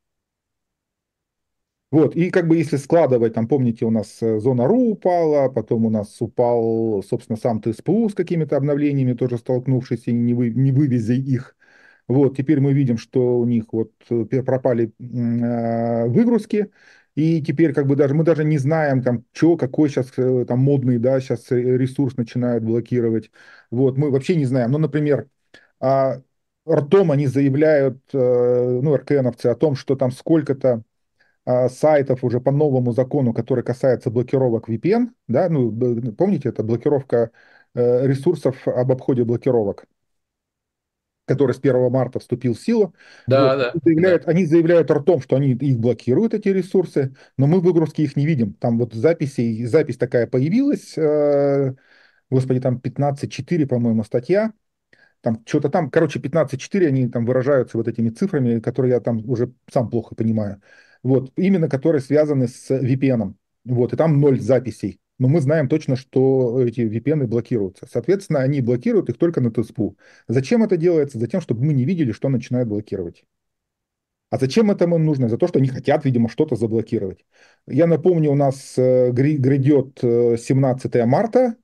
Вот, и как бы если складывать, там, помните, у нас э, зона РУ упала, потом у нас упал, собственно, сам Т С П У с какими-то обновлениями, тоже столкнувшись и не, вы, не вывезя их. Вот, теперь мы видим, что у них вот э, пропали м, э, выгрузки, и теперь как бы даже мы даже не знаем, там, что, какой сейчас там модный, да, сейчас ресурс начинают блокировать. Вот, мы вообще не знаем. Ну, например, а, ртом они заявляют, э, ну, эр ка эновцы, о том, что там сколько-то а, сайтов уже по новому закону, который касается блокировок V P N, да, ну, б- помните, это блокировка э, ресурсов об обходе блокировок, который с первого марта вступил в силу. Вот, Да, да, да. заявляют, они заявляют ртом, что они их блокируют, эти ресурсы, но мы выгрузки их не видим. Там вот записи, запись такая появилась, э, господи, там пятнадцать четыре, по-моему, статья, там что-то там, короче, пятнадцать четыре, они там выражаются вот этими цифрами, которые я там уже сам плохо понимаю. Вот, именно которые связаны с V P N. Вот, и там ноль записей. Но мы знаем точно, что эти V P N блокируются. Соответственно, они блокируют их только на Т С П У. Зачем это делается? Затем, чтобы мы не видели, что начинают блокировать. А зачем это им нужно? За то, что они хотят, видимо, что-то заблокировать. Я напомню, у нас э, грядет э, семнадцатое марта.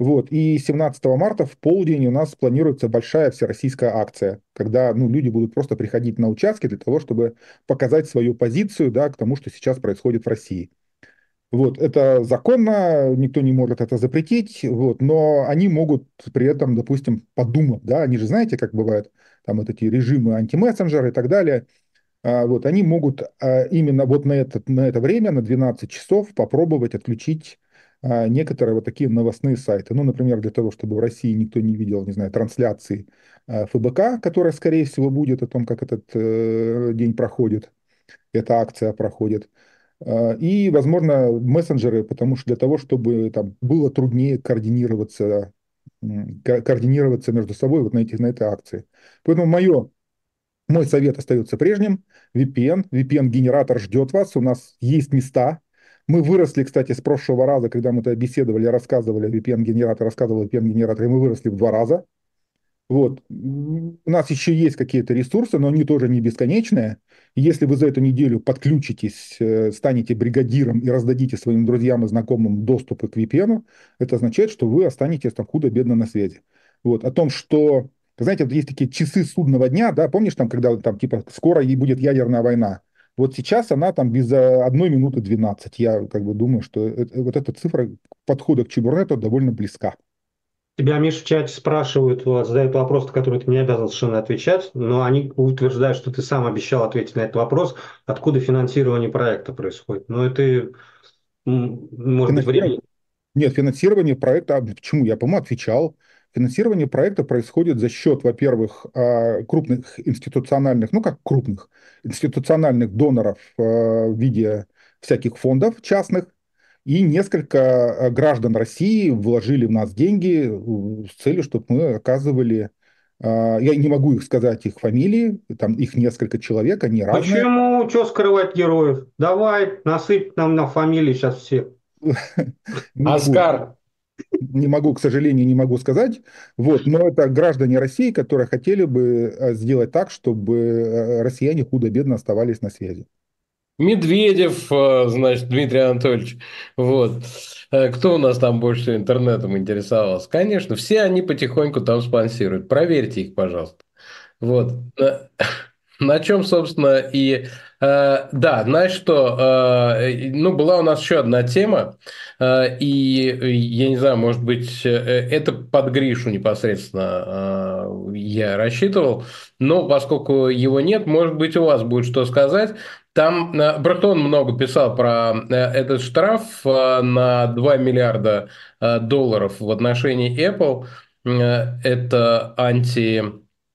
Вот. И семнадцатого марта в полдень у нас планируется большая всероссийская акция, когда ну, люди будут просто приходить на участки для того, чтобы показать свою позицию, да, к тому, что сейчас происходит в России. Вот, это законно, никто не может это запретить, вот, но они могут при этом, допустим, подумать, да, они же знаете, как бывают там вот эти режимы антимессенджеры и так далее, а, вот, они могут а, именно вот на это, на это время, на двенадцать часов попробовать отключить а, некоторые вот такие новостные сайты. Ну, например, для того, чтобы в России никто не видел, не знаю, трансляции а, эф бэ ка, которая, скорее всего, будет о том, как этот э, день проходит, эта акция проходит. А, И, возможно, мессенджеры, потому что для того, чтобы там было труднее координироваться, м, ко- координироваться между собой вот на, этих, на этой акции. Поэтому мое, мой совет остается прежним. ви пи эн, ви пи эн-генератор ждет вас, у нас есть места. Мы выросли, кстати, с прошлого раза, когда мы тогда беседовали, рассказывали о ви пи эн-генераторе, рассказывал о ви пи эн-генераторе, мы выросли в два раза. Вот. У нас еще есть какие-то ресурсы, но они тоже не бесконечные. Если вы за эту неделю подключитесь, э, станете бригадиром и раздадите своим друзьям и знакомым доступы к ви пи эн, это означает, что вы останетесь там худо-бедно на связи. Вот. О том, что, знаете, вот есть такие часы судного дня, да, помнишь там, когда там типа скоро и будет ядерная война. Вот сейчас она там без э, одной минуты двенадцать. Я как бы думаю, что это- вот эта цифра подхода к Чебурнету довольно близка. Тебя, Миш, в чате спрашивают, вот, задают вопрос, на который ты не обязан совершенно отвечать, но они утверждают, что ты сам обещал ответить на этот вопрос, откуда финансирование проекта происходит. Но это, м, может быть, Финансирование времени. Нет, финансирование проекта, а почему? Я, по-моему, отвечал. Финансирование проекта происходит за счет, во-первых, а, крупных институциональных, ну как крупных, институциональных доноров а, в виде всяких фондов частных, и несколько а, граждан России вложили в нас деньги э, с целью, чтобы мы оказывали, а, я не могу их сказать, их фамилии, там их несколько человек, они разные. Почему? Что скрывать героев? Давай, насыпь нам на фамилии сейчас все. Не могу. Оскар. Не могу, к сожалению, не могу сказать. Вот, но это граждане России, которые хотели бы э, сделать так, чтобы э, россияне худо-бедно оставались на связи. Медведев, э, значит, Дмитрий Анатольевич. Вот. Э, Кто у нас там больше всего интернетом интересовался? Конечно, все они потихоньку там спонсируют. Проверьте их, пожалуйста. Вот. На, на чем, собственно, и... э, да, знаешь что? э, ну, была у нас еще одна тема, э, и э, я не знаю, может быть, э, это под Гришу непосредственно э, я рассчитывал, но поскольку его нет, может быть, у вас будет что сказать. Там э, Братон много писал про э, этот штраф э, на два миллиарда э, долларов в отношении Apple. Э, Это анти...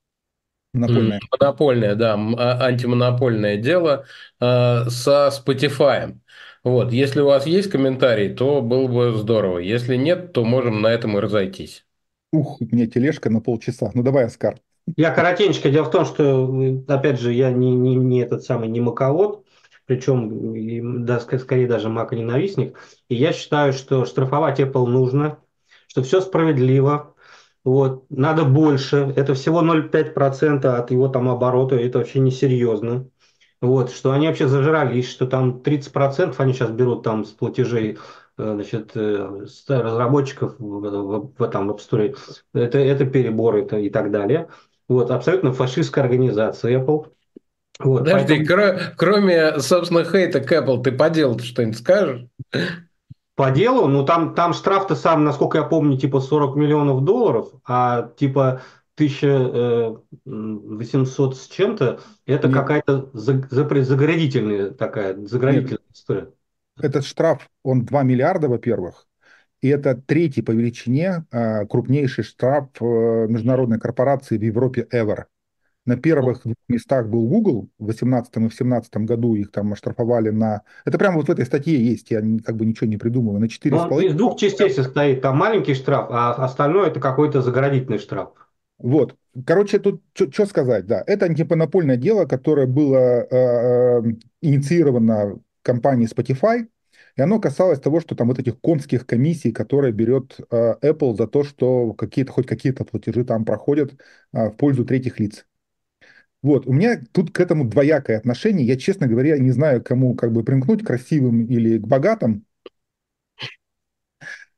М, Монопольная. Монопольное, да, м, а- антимонопольное дело э, со Spotify. Вот, если у вас есть комментарий, то было бы здорово. Если нет, то можем на этом и разойтись. Ух, у меня тележка на полчаса. Ну давай, Оскар. Я коротенько. Дело в том, что, э, опять же, я не, не, не этот самый, не маковод, причем, и, да, ск- скорее даже маконенавистник. И я считаю, что штрафовать Apple нужно, что все справедливо. Вот, надо больше. Это всего ноль целых пять десятых процента от его там оборота, и это вообще несерьезно. Вот, что они вообще зажрались, что там тридцать процентов они сейчас берут там с платежей, э, значит, э, с разработчиков в, в, в этом App Store. Это, это перебор это и так далее. Вот, абсолютно фашистская организация Apple. Вот, Подожди, поэтому кро- кроме, собственно, хейта к Apple, ты по делу что-нибудь скажешь? по делу, ну там, там штраф-то сам, насколько я помню, типа сорок миллионов долларов, а типа тысяча восемьсот с чем-то, это Нет, какая-то за- запре- заградительная такая, нет. заградительная история. Этот штраф, он два миллиарда, во-первых, и это третий по величине а, крупнейший штраф э, международной корпорации в Европе ever. На первых двух местах был Google в восемнадцатом и в семнадцатом году их там оштрафовали на... Это прямо вот в этой статье есть, я не- как бы ничего не придумываю, на четыре Но с он из половиной. двух частей состоит. Там маленький штраф, а остальное это какой-то заградительный штраф. Вот. Короче, тут что сказать, да. Это антимонопольное дело, которое было э, э, инициировано компанией Spotify, и оно касалось того, что там вот этих конских комиссий, которые берет э, Apple за то, что какие-то, хоть какие-то платежи там проходят э, в пользу третьих лиц. Вот, у меня тут к этому двоякое отношение. Я, честно говоря, не знаю, кому как бы примкнуть, к красивым или к богатым.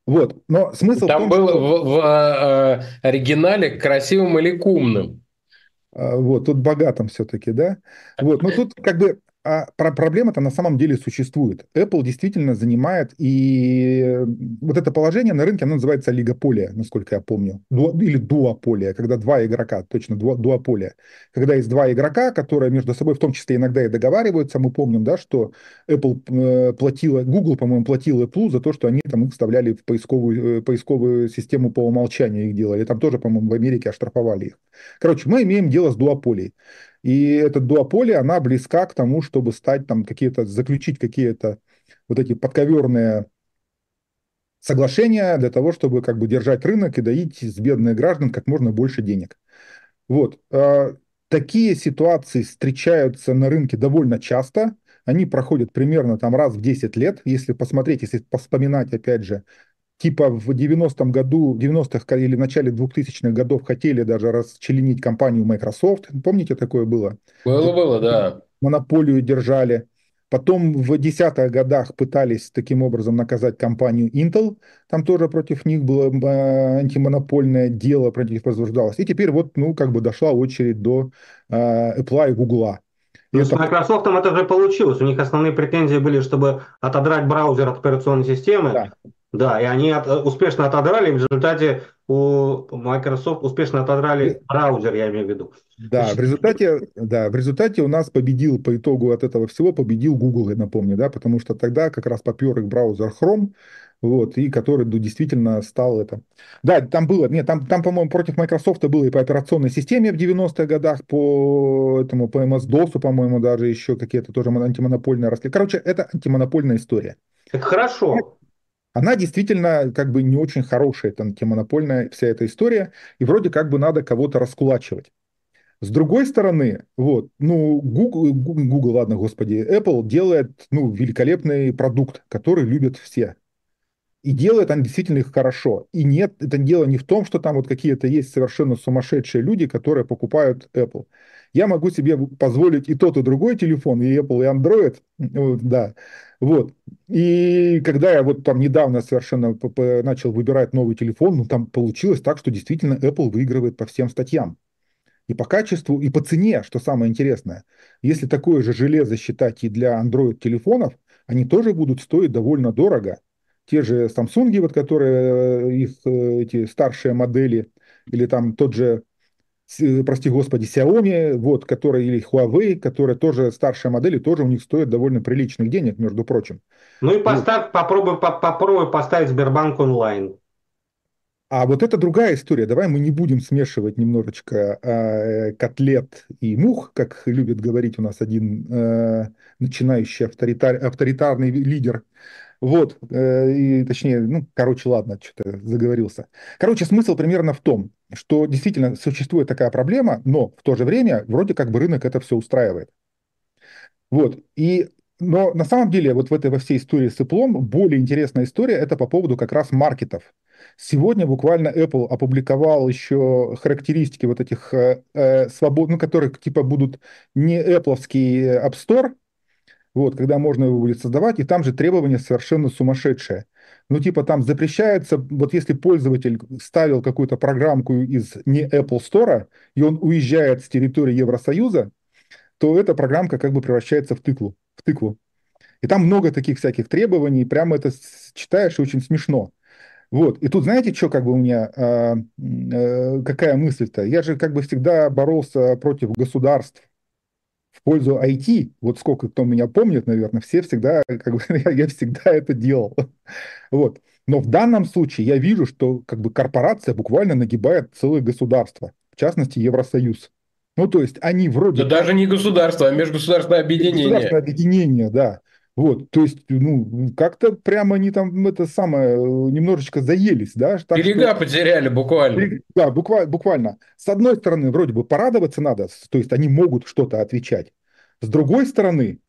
Вот. Но смысл в Там том, был что в, в, э, оригинале красивым или кумным. а, вот, тут богатым все-таки, да? Вот, но тут как бы а, про- проблема-то на самом деле существует. Apple действительно занимает, и э, вот это положение на рынке, оно называется олигополия, насколько я помню, Ду- или дуополия, когда два игрока, точно, ду- дуополия. Когда есть два игрока, которые между собой в том числе иногда и договариваются, мы помним, да, что Apple э, платила, Google, по-моему, платил Apple за то, что они там их вставляли в поисковую, э, поисковую систему по умолчанию их делали. Там тоже, по-моему, в Америке оштрафовали их. Короче, мы имеем дело с дуополией. И эта дуополия, она близка к тому, чтобы стать там какие-то, заключить какие-то вот эти подковерные соглашения для того, чтобы как бы держать рынок и доить из бедных граждан как можно больше денег. Вот. А, такие ситуации встречаются на рынке довольно часто. Они проходят примерно там раз в десять лет. Если посмотреть, если вспоминать, опять же, типа в девяностом году, в девяностых или в начале двухтысячных годов хотели даже расчленить компанию Microsoft. Помните, такое было? Было, было, да. Монополию держали. Потом в десятых годах пытались таким образом наказать компанию Intel. Там тоже против них было э, антимонопольное дело, против них возбуждалось. И теперь вот, ну, как бы дошла очередь до э, Apple и Google. И Ну, с это Microsoft это же получилось. У них основные претензии были, чтобы отодрать браузер от операционной системы. да, Да, и они от- успешно отодрали. В результате у Microsoft успешно отодрали браузер, я имею в виду. да, в Значит, результате, да, в результате у нас победил по итогу от этого всего победил Google, я напомню, да, потому что тогда как раз попер их браузер Chrome, вот, и который ну, действительно стал это. Да, там было, нет, там, там, по-моему, против Microsoft было и по операционной системе в девяностых годах, по этому, по эм эс-досу, по-моему, даже еще какие-то тоже антимонопольные расследования. Короче, это антимонопольная история. это хорошо. Она действительно как бы не очень хорошая, это антимонопольная вся эта история, и вроде как бы надо кого-то раскулачивать. С другой стороны, вот, ну, Google, Google, ладно, господи, Apple делает, ну, великолепный продукт, который любят все. И делает они действительно их хорошо. И нет, это дело не в том, что там вот какие-то есть совершенно сумасшедшие люди, которые покупают Apple. Я могу себе позволить и тот, и другой телефон, и Apple, и Android, вот, да. Вот. И когда я вот там недавно совершенно начал выбирать новый телефон, ну, там получилось так, что действительно Apple выигрывает по всем статьям. И по качеству, и по цене, что самое интересное. Если такое же железо считать и для Android-телефонов, они тоже будут стоить довольно дорого. Те же Samsung, вот, которые э, их э, эти старшие модели, или там тот же, с- прости господи, Xiaomi, вот, который, или Huawei, которые тоже старшие модели, тоже у них стоят довольно приличных денег, между прочим. Ну и Вот. поставь, попробуй, по- попробуй поставить Сбербанк онлайн. А вот это другая история. Давай мы не будем смешивать немножечко э, котлет и мух, как любит говорить у нас один э, начинающий авторитар, авторитарный лидер. Вот, э, и, точнее, ну, короче, ладно, что-то заговорился. Короче, смысл примерно в том, что действительно существует такая проблема, но в то же время вроде как бы рынок это все устраивает. Вот. И, но на самом деле вот в этой во всей истории с Apple более интересная история это по поводу как раз маркетов. Сегодня буквально Apple опубликовал еще характеристики вот этих э, э, свобод, ну, которые типа будут не Apple'овский App Store, вот, когда можно его будет создавать, и там же требования совершенно сумасшедшие. Ну, типа там запрещается, вот если пользователь ставил какую-то программку из не Apple Store, и он уезжает с территории Евросоюза, то эта программка как бы превращается в тыкву, в тыкву. И там много таких всяких требований, прямо это с- читаешь и очень смешно. Вот. И тут знаете, что как бы у меня, а, э, какая мысль-то? Я же как бы всегда боролся против государств в пользу ай ти. Вот сколько кто меня помнит, наверное, все всегда, как бы, я, я всегда это делал. Вот. Но в данном случае я вижу, что как бы корпорация буквально нагибает целое государство, в частности Евросоюз. Ну, то есть они вроде Да как даже не государство, а межгосударственное объединение. государственное объединение, да. Вот, то есть, ну, как-то прямо они там это самое, э, немножечко заелись, да, так что, Берега потеряли буквально. да, буквально, буквально. С одной стороны, вроде бы порадоваться надо, с- то есть они могут что-то отвечать. С другой стороны,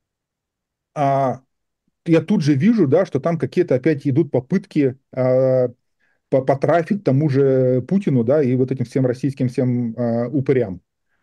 а, я тут же вижу, да, что там какие-то опять идут попытки а, по- потрафить тому же Путину, да, и вот этим всем российским всем а, упырям.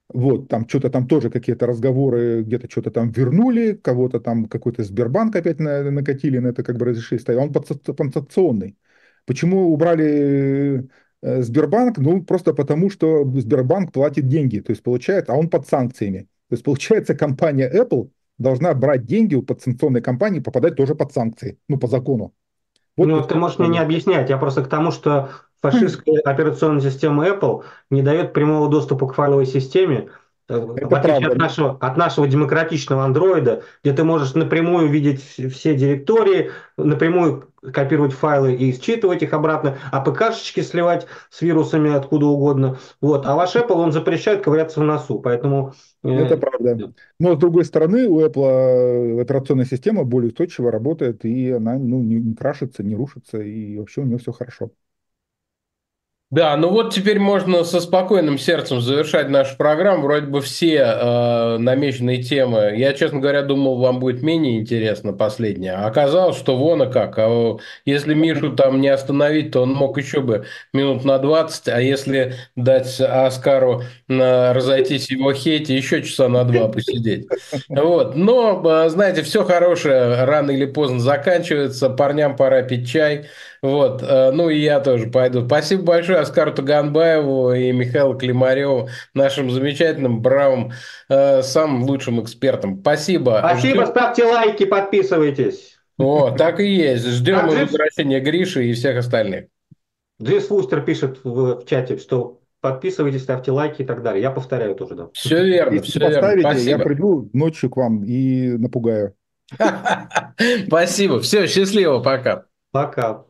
Вот, там что-то там тоже какие-то разговоры, где-то что-то там вернули, кого-то там какой-то Сбербанк опять на, накатили на это, как бы разрешили ставить. А он подса- подсанкционный. Почему убрали э, Сбербанк? Ну, просто потому, что Сбербанк платит деньги, то есть получается, а он под санкциями. То есть получается, компания Apple должна брать деньги у подсанкционной компании, попадать тоже под санкции, ну, по закону. Вот Ну, почему. ты можешь мне не объяснять, я просто к тому, что фашистская операционная система Apple не дает прямого доступа к файловой системе, э, в Это отличие правда. от нашего, от нашего демократичного андроида, где ты можешь напрямую видеть вс- все директории, напрямую копировать файлы и считывать их обратно, а ПК-шечки сливать с вирусами откуда угодно. Вот. А ваш Apple, он запрещает ковыряться в носу, поэтому... Это э, правда. Но с другой стороны, у Apple операционная система более устойчиво работает, и она ну, не, не крашится, не рушится, и вообще у нее все хорошо. Да, ну вот теперь можно со спокойным сердцем завершать нашу программу. Вроде бы все э, намеченные темы. Я, честно говоря, думал, вам будет менее интересно последнее. А оказалось, что вон и как. А если Мишу там не остановить, то он мог еще бы минут на двадцать. А если дать Оскару на разойтись в его хейте, еще часа на два посидеть. Вот. Но, э, знаете, все хорошее рано или поздно заканчивается. Парням пора пить чай. Вот, э, ну и я тоже пойду. Спасибо большое Оскару Таганбаеву и Михаилу Климареву, нашим замечательным, бравым, э, самым лучшим экспертам. Спасибо. Спасибо, Ждем. ставьте лайки, подписывайтесь. О, так и есть. Ждем А мы Дживс возвращения Гриши и всех остальных. Джейс Вустер пишет в, в чате, что подписывайтесь, ставьте лайки и так далее. Я повторяю тоже, да. Все верно, Если все не верно. поставите, я Спасибо. приду ночью к вам и напугаю. Спасибо. Все, счастливо, пока. Пока.